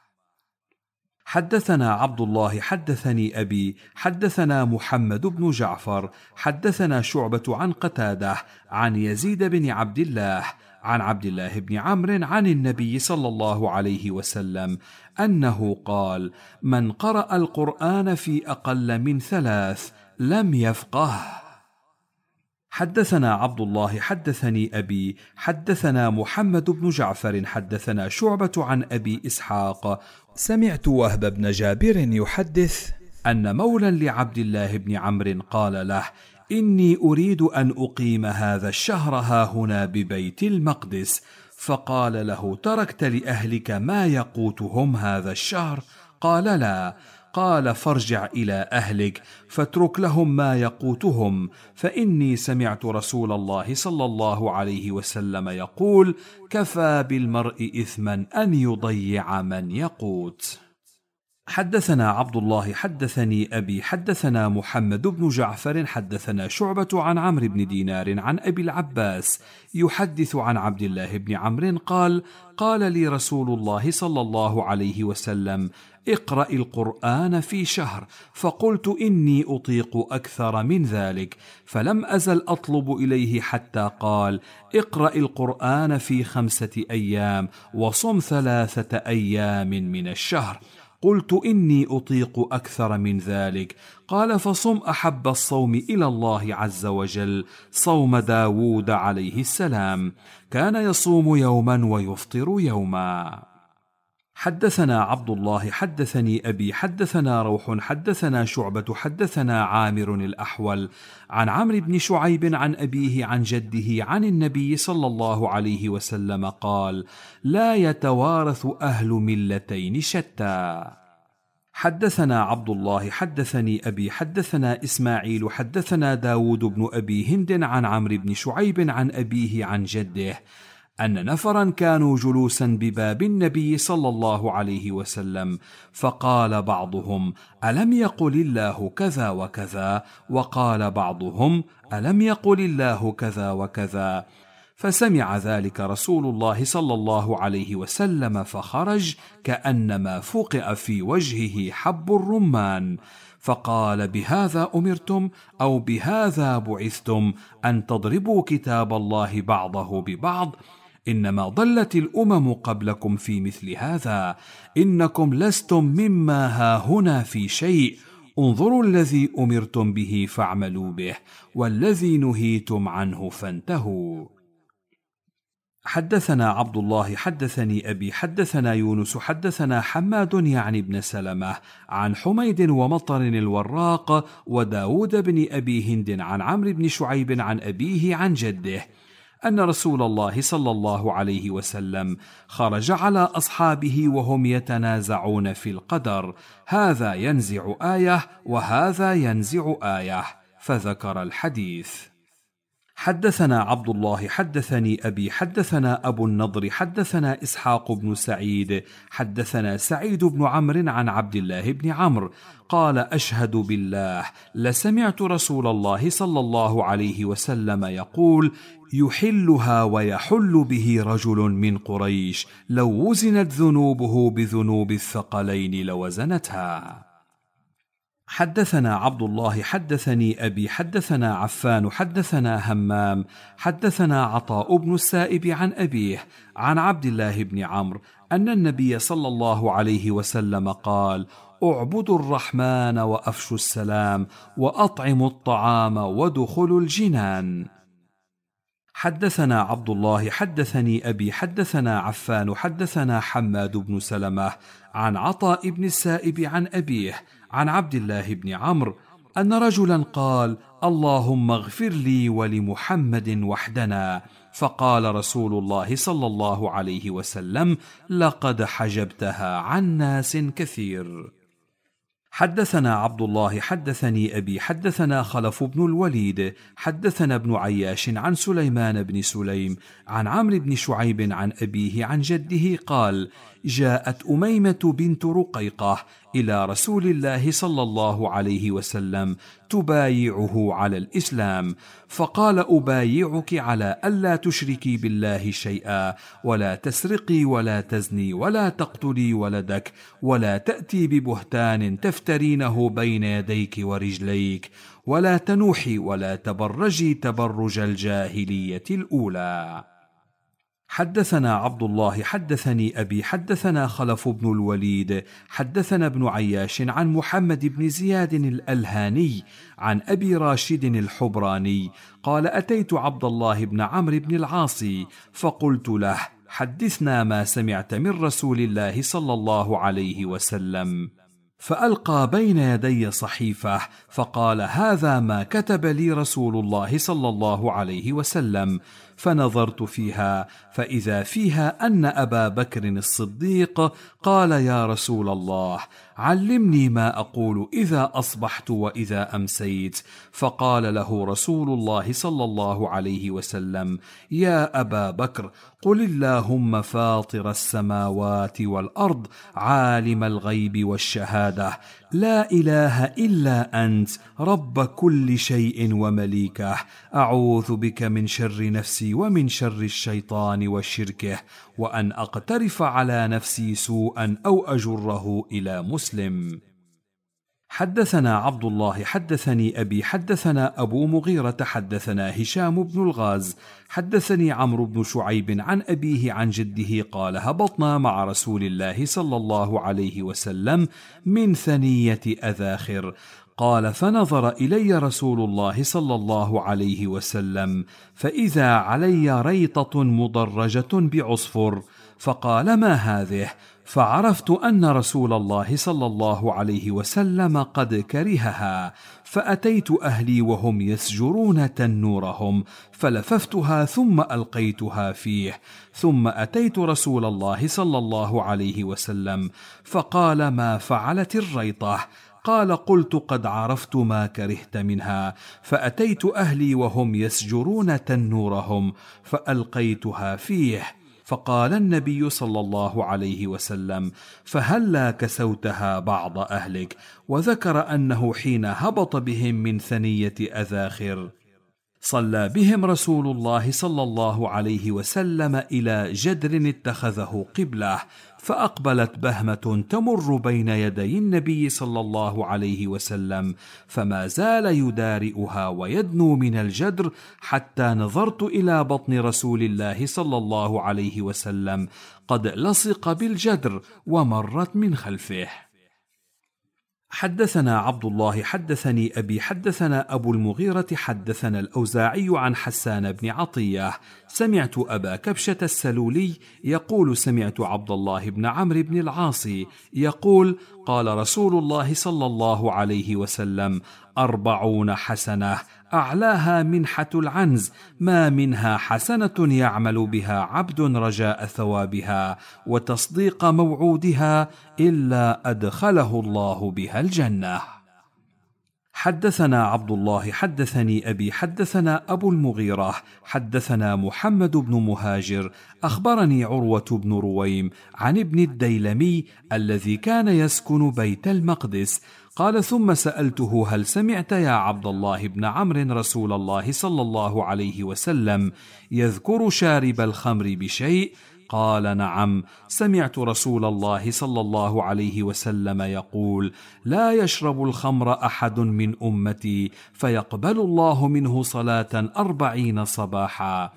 حدثنا عبد الله حدثني أبي حدثنا محمد بن جعفر حدثنا شعبة عن قتادة عن يزيد بن عبد الله عن عبد الله بن عمرو عن النبي صلى الله عليه وسلم أنه قال: من قرأ القرآن في أقل من ثلاث لم يفقه. حدثنا عبد الله حدثني أبي حدثنا محمد بن جعفر حدثنا شعبة عن أبي إسحاق سمعت وهب بن جابر يحدث أن مولا لعبد الله بن عمرو قال له: إني أريد أن أقيم هذا الشهر هاهنا ببيت المقدس. فقال له: تركت لأهلك ما يقوتهم هذا الشهر؟ قال: لا. قال: فارجع إلى أهلك فاترك لهم ما يقوتهم، فإني سمعت رسول الله صلى الله عليه وسلم يقول: كفى بالمرء إثما أن يضيع من يقوت. حدثنا عبد الله حدثني أبي حدثنا محمد بن جعفر حدثنا شعبة عن عمرو بن دينار عن أبي العباس يحدث عن عبد الله بن عمرو قال: قال لي رسول الله صلى الله عليه وسلم: اقرأ القرآن في شهر. فقلت: إني أطيق أكثر من ذلك، فلم أزل أطلب إليه حتى قال: اقرأ القرآن في خمسة أيام وصم ثلاثة أيام من الشهر. قلت: إني أطيق أكثر من ذلك. قال: فصم أحب الصوم إلى الله عز وجل صوم داود عليه السلام، كان يصوم يوما ويفطر يوما. حدثنا عبد الله حدثني أبي حدثنا روح حدثنا شعبة حدثنا عامر الأحول عن عمرو بن شعيب عن أبيه عن جده عن النبي صلى الله عليه وسلم قال: لا يتوارث أهل ملتين شتى. حدثنا عبد الله حدثني أبي حدثنا إسماعيل حدثنا داود بن أبي هند عن عمرو بن شعيب عن أبيه عن جده أن نفرا كانوا جلوسا بباب النبي صلى الله عليه وسلم، فقال بعضهم: ألم يقل الله كذا وكذا؟ وقال بعضهم: ألم يقل الله كذا وكذا؟ فسمع ذلك رسول الله صلى الله عليه وسلم فخرج كأنما فقئ في وجهه حب الرمان، فقال: بهذا أمرتم أو بهذا بعثتم أن تضربوا كتاب الله بعضه ببعض؟ إنما ضلت الأمم قبلكم في مثل هذا، إنكم لستم مما هاهنا في شيء، انظروا الذي أمرتم به فاعملوا به، والذي نهيتم عنه فانتهوا. حدثنا عبد الله حدثني أبي حدثنا يونس حدثنا حماد يعني بن سلمة عن حميد ومطر الوراق وداود بن أبي هند عن عمرو بن شعيب عن أبيه عن جده أن رسول الله صلى الله عليه وسلم خرج على أصحابه وهم يتنازعون في القدر، هذا ينزع آية وهذا ينزع آية، فذكر الحديث. حدثنا عبد الله حدثني أبي حدثنا أبو النضر حدثنا إسحاق بن سعيد حدثنا سعيد بن عمرو عن عبد الله بن عمرو قال: أشهد بالله لسمعت رسول الله صلى الله عليه وسلم يقول: يحلها ويحل به رجل من قريش، لو وزنت ذنوبه بذنوب الثقلين لوزنتها. حدثنا عبد الله حدثني أبي حدثنا عفان حدثنا همام حدثنا عطاء بن السائب عن أبيه عن عبد الله بن عمرو أن النبي صلى الله عليه وسلم قال: اعبدوا الرحمن وأفشوا السلام وأطعموا الطعام وادخلوا الجنان. حدثنا عبد الله حدثني أبي حدثنا عفان حدثنا حماد بن سلمة عن عطاء بن السائب عن أبيه عن عبد الله بن عمرو أن رجلا قال: اللهم اغفر لي ولمحمد وحدنا. فقال رسول الله صلى الله عليه وسلم: لقد حجبتها عن ناس كثير. حدثنا عبد الله حدثني أبي حدثنا خلف بن الوليد حدثنا ابن عياش عن سليمان بن سليم عن عمرو بن شعيب عن أبيه عن جده قال: جاءت أميمة بنت رقيقة إلى رسول الله صلى الله عليه وسلم تبايعه على الإسلام، فقال: أبايعك على ألا تشركي بالله شيئا، ولا تسرقي ولا تزني ولا تقتلي ولدك، ولا تأتي ببهتان تفترينه بين يديك ورجليك، ولا تنوحي ولا تبرجي تبرج الجاهلية الأولى. حدثنا عبد الله حدثني أبي حدثنا خلف بن الوليد حدثنا ابن عياش عن محمد بن زياد الألهاني عن أبي راشد الحبراني قال: أتيت عبد الله بن عمرو بن العاص فقلت له: حدثنا ما سمعت من رسول الله صلى الله عليه وسلم. فألقى بين يدي صحيفة فقال: هذا ما كتب لي رسول الله صلى الله عليه وسلم. فنظرت فيها فإذا فيها أن أبا بكر الصديق قال: يا رسول الله، علمني ما أقول إذا أصبحت وإذا أمسيت. فقال له رسول الله صلى الله عليه وسلم: يا أبا بكر، قل اللهم فاطر السماوات والأرض عالم الغيب والشهادة، لا إله إلا أنت رب كل شيء ومليكه، أعوذ بك من شر نفسي ومن شر الشيطان وشركه، وأن أقترف على نفسي سوءا أو أجره إلى مسلم. حدثنا عبد الله حدثني أبي حدثنا أبو مغيرة حدثنا هشام بن الغاز حدثني عمرو بن شعيب عن أبيه عن جده قال: هبطنا مع رسول الله صلى الله عليه وسلم من ثنية أذاخر. قال: فنظر إلي رسول الله صلى الله عليه وسلم فإذا علي ريطة مضرجة بعصفر، فقال: ما هذه؟ فعرفت أن رسول الله صلى الله عليه وسلم قد كرهها، فأتيت أهلي وهم يسجرون تنورهم فلففتها ثم ألقيتها فيه، ثم أتيت رسول الله صلى الله عليه وسلم فقال: ما فعلت الريطة؟ قال: قلت: قد عرفت ما كرهت منها، فأتيت أهلي وهم يسجرون تنورهم فألقيتها فيه. فقال النبي صلى الله عليه وسلم: فهلا كسوتها بعض أهلك؟ وذكر أنه حين هبط بهم من ثنية أذاخر صلى بهم رسول الله صلى الله عليه وسلم إلى جدر اتخذه قبلة، فأقبلت بهمة تمر بين يدي النبي صلى الله عليه وسلم، فما زال يدارئها ويدنو من الجدر حتى نظرت إلى بطن رسول الله صلى الله عليه وسلم قد لصق بالجدر ومرت من خلفه. حدثنا عبد الله حدثني أبي حدثنا أبو المغيرة حدثنا الأوزاعي عن حسان بن عطية سمعت أبا كبشة السلولي يقول: سمعت عبد الله بن عمرو بن العاص يقول: قال رسول الله صلى الله عليه وسلم: أربعون حسنة أعلاها منحة العنز، ما منها حسنة يعمل بها عبد رجاء ثوابها وتصديق موعودها إلا أدخله الله بها الجنة. حدثنا عبد الله حدثني أبي حدثنا أبو المغيرة حدثنا محمد بن مهاجر أخبرني عروة بن رويم عن ابن الديلمي الذي كان يسكن بيت المقدس قال: ثم سألته: هل سمعت يا عبد الله بن عمرو رسول الله صلى الله عليه وسلم يذكر شارب الخمر بشيء؟ قال: نعم، سمعت رسول الله صلى الله عليه وسلم يقول: لا يشرب الخمر أحد من أمتي فيقبل الله منه صلاة أربعين صباحا.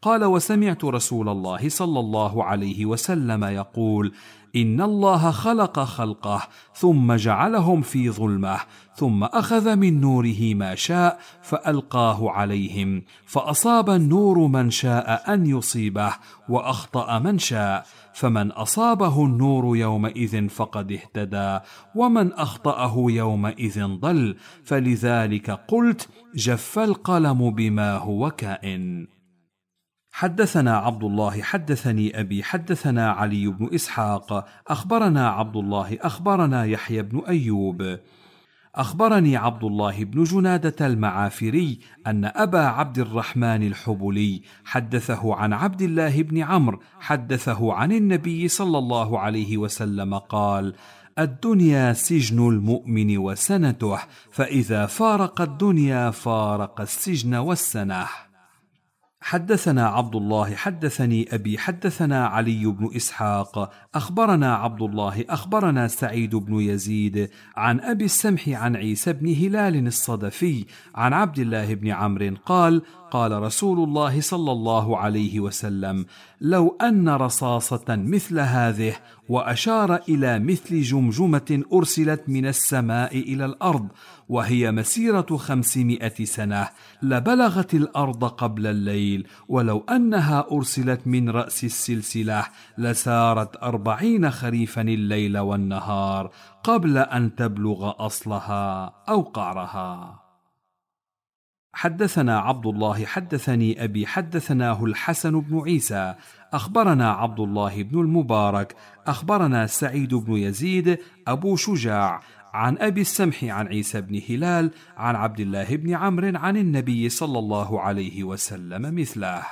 قال: وسمعت رسول الله صلى الله عليه وسلم يقول: إن الله خلق خلقه ثم جعلهم في ظلمة، ثم أخذ من نوره ما شاء فألقاه عليهم، فأصاب النور من شاء أن يصيبه وأخطأ من شاء، فمن أصابه النور يومئذ فقد اهتدى، ومن أخطأه يومئذ ضل، فلذلك قلت: جف القلم بما هو كائن. حدثنا عبد الله حدثني أبي حدثنا علي بن إسحاق أخبرنا عبد الله أخبرنا يحيى بن أيوب أخبرني عبد الله بن جنادة المعافري أن أبا عبد الرحمن الحبلي حدثه عن عبد الله بن عمرو حدثه عن النبي صلى الله عليه وسلم قال: الدنيا سجن المؤمن وسنته، فإذا فارق الدنيا فارق السجن والسنة. حدثنا عبد الله حدثني أبي حدثنا علي بن إسحاق أخبرنا عبد الله أخبرنا سعيد بن يزيد عن أبي السمح عن عيسى بن هلال الصدفي عن عبد الله بن عمرو قال: قال رسول الله صلى الله عليه وسلم: لو أن رصاصة مثل هذه، وأشار إلى مثل جمجمة أرسلت من السماء إلى الأرض وهي مسيرة خمسمائة سنة، لبلغت الأرض قبل الليل، ولو أنها أرسلت من رأس السلسلة لسارت أربعين خريفا الليل والنهار قبل أن تبلغ أصلها أو قعرها. حدثنا عبد الله حدثني أبي حدثناه الحسن بن عيسى أخبرنا عبد الله بن المبارك أخبرنا سعيد بن يزيد أبو شجاع عن أبي السمح عن عيسى بن هلال عن عبد الله بن عمرو عن النبي صلى الله عليه وسلم مثله.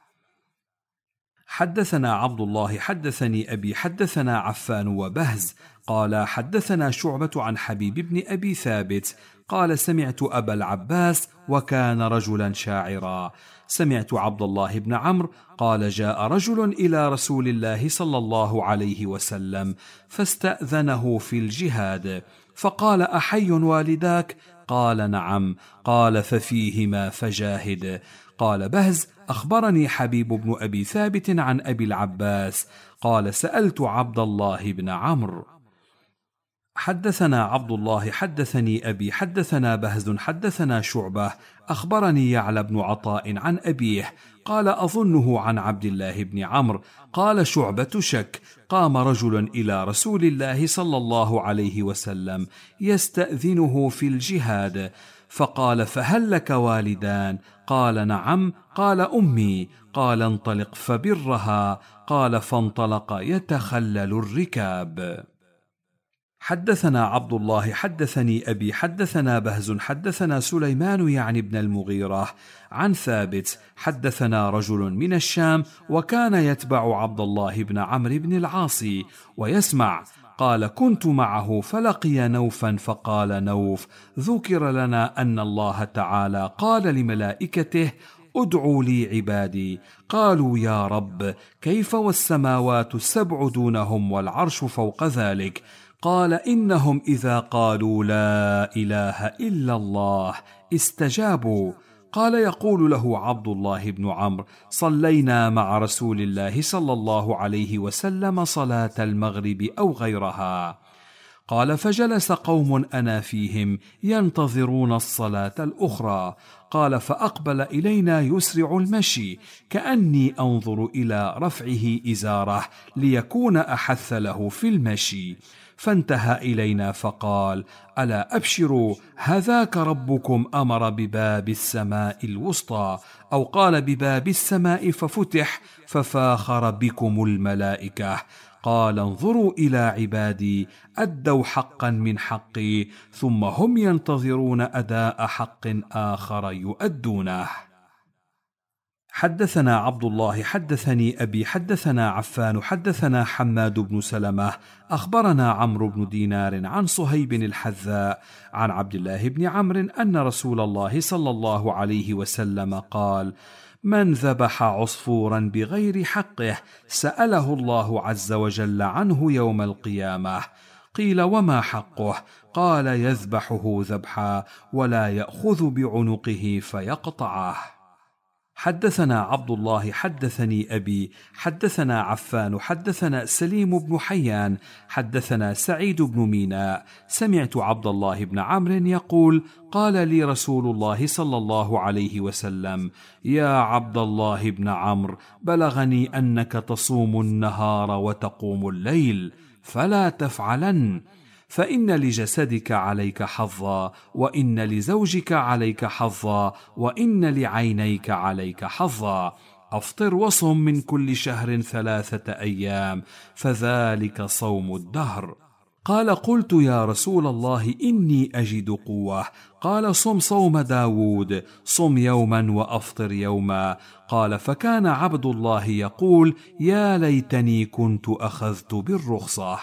حدثنا عبد الله حدثني أبي حدثنا عفان وبهز قال: حدثنا شعبة عن حبيب بن أبي ثابت قال: سمعت أبا العباس وكان رجلا شاعرا، سمعت عبد الله بن عمرو قال: جاء رجل إلى رسول الله صلى الله عليه وسلم فاستأذنه في الجهاد، فقال: أحي والداك؟ قال: نعم. قال: ففيهما فجاهد. قال بهز: أخبرني حبيب بن أبي ثابت عن أبي العباس قال: سألت عبد الله بن عمرو. حدثنا عبد الله حدثني أبي حدثنا بهز حدثنا شعبة أخبرني يعلى بن عطاء عن أبيه قال: أظنه عن عبد الله بن عمرو. قال شعبة: شك. قام رجل إلى رسول الله صلى الله عليه وسلم يستأذنه في الجهاد، فقال: فهل لك والدان؟ قال: نعم. قال: أمي. قال: انطلق فبرها. قال: فانطلق يتخلل الركاب. حدثنا عبد الله حدثني أبي حدثنا بهز حدثنا سليمان يعني ابن المغيرة عن ثابت حدثنا رجل من الشام وكان يتبع عبد الله بن عمرو بن العاص ويسمع، قال: كنت معه فلقي نوفا فقال نوف: ذكر لنا أن الله تعالى قال لملائكته: ادعوا لي عبادي. قالوا: يا رب، كيف والسماوات السبع دونهم والعرش فوق ذلك؟ قال: إنهم إذا قالوا لا إله إلا الله استجابوا. قال: يقول له عبد الله بن عمرو: صلينا مع رسول الله صلى الله عليه وسلم صلاة المغرب أو غيرها. قال: فجلس قوم أنا فيهم ينتظرون الصلاة الأخرى. قال: فأقبل إلينا يسرع المشي كأني أنظر إلى رفعه إزاره ليكون أحث له في المشي، فانتهى إلينا فقال: ألا أبشروا، هذاك ربكم أمر بباب السماء الوسطى، أو قال بباب السماء ففتح ففاخر بكم الملائكة. قال: انظروا إلى عبادي، أدوا حقا من حقي، ثم هم ينتظرون أداء حق آخر يؤدونه. حدثنا عبد الله حدثني أبي حدثنا عفان حدثنا حماد بن سلمة أخبرنا عمرو بن دينار عن صهيب الحذاء عن عبد الله بن عمرو أن رسول الله صلى الله عليه وسلم قال: من ذبح عصفورا بغير حقه سأله الله عز وجل عنه يوم القيامة. قيل: وما حقه؟ قال: يذبحه ذبحا ولا يأخذ بعنقه فيقطعه. حدثنا عبد الله حدثني أبي حدثنا عفان حدثنا سليم بن حيان حدثنا سعيد بن ميناء سمعت عبد الله بن عمرو يقول قال لي رسول الله صلى الله عليه وسلم يا عبد الله بن عمرو بلغني أنك تصوم النهار وتقوم الليل فلا تفعلن، فإن لجسدك عليك حظا، وإن لزوجك عليك حظا، وإن لعينيك عليك حظا، أفطر وصم من كل شهر ثلاثة أيام فذلك صوم الدهر. قال قلت يا رسول الله إني أجد قوة. قال صم صوم داود، صم يوما وأفطر يوما. قال فكان عبد الله يقول يا ليتني كنت أخذت بالرخصة.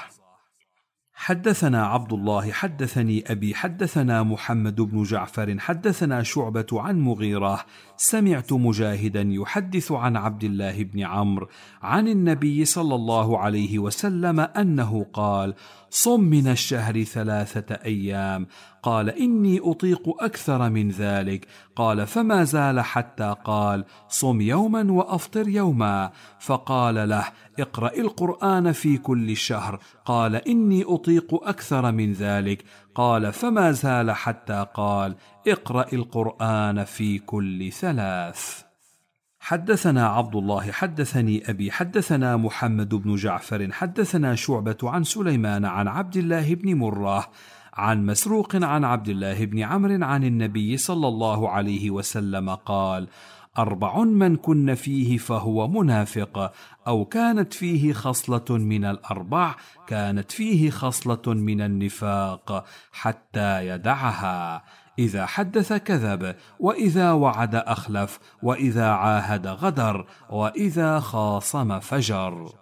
حدثنا عبد الله حدثني أبي حدثنا محمد بن جعفر حدثنا شعبة عن مغيرة سمعت مجاهدا يحدث عن عبد الله بن عمرو عن النبي صلى الله عليه وسلم أنه قال صم من الشهر ثلاثة أيام. قال إني أطيق أكثر من ذلك. قال فما زال حتى قال صم يوما وأفطر يوما. فقال له اقرأ القرآن في كل شهر. قال إني أطيق أكثر من ذلك. قال فما زال حتى قال اقرأ القرآن في كل ثلاث. حدثنا عبد الله حدثني أبي حدثنا محمد بن جعفر حدثنا شعبة عن سليمان عن عبد الله بن مرة عن مسروق عن عبد الله بن عمرو عن النبي صلى الله عليه وسلم قال أربع من كن فيه فهو منافق، أو كانت فيه خصلة من الأربع كانت فيه خصلة من النفاق حتى يدعها: إذا حدث كذب، وإذا وعد أخلف، وإذا عاهد غدر، وإذا خاصم فجر.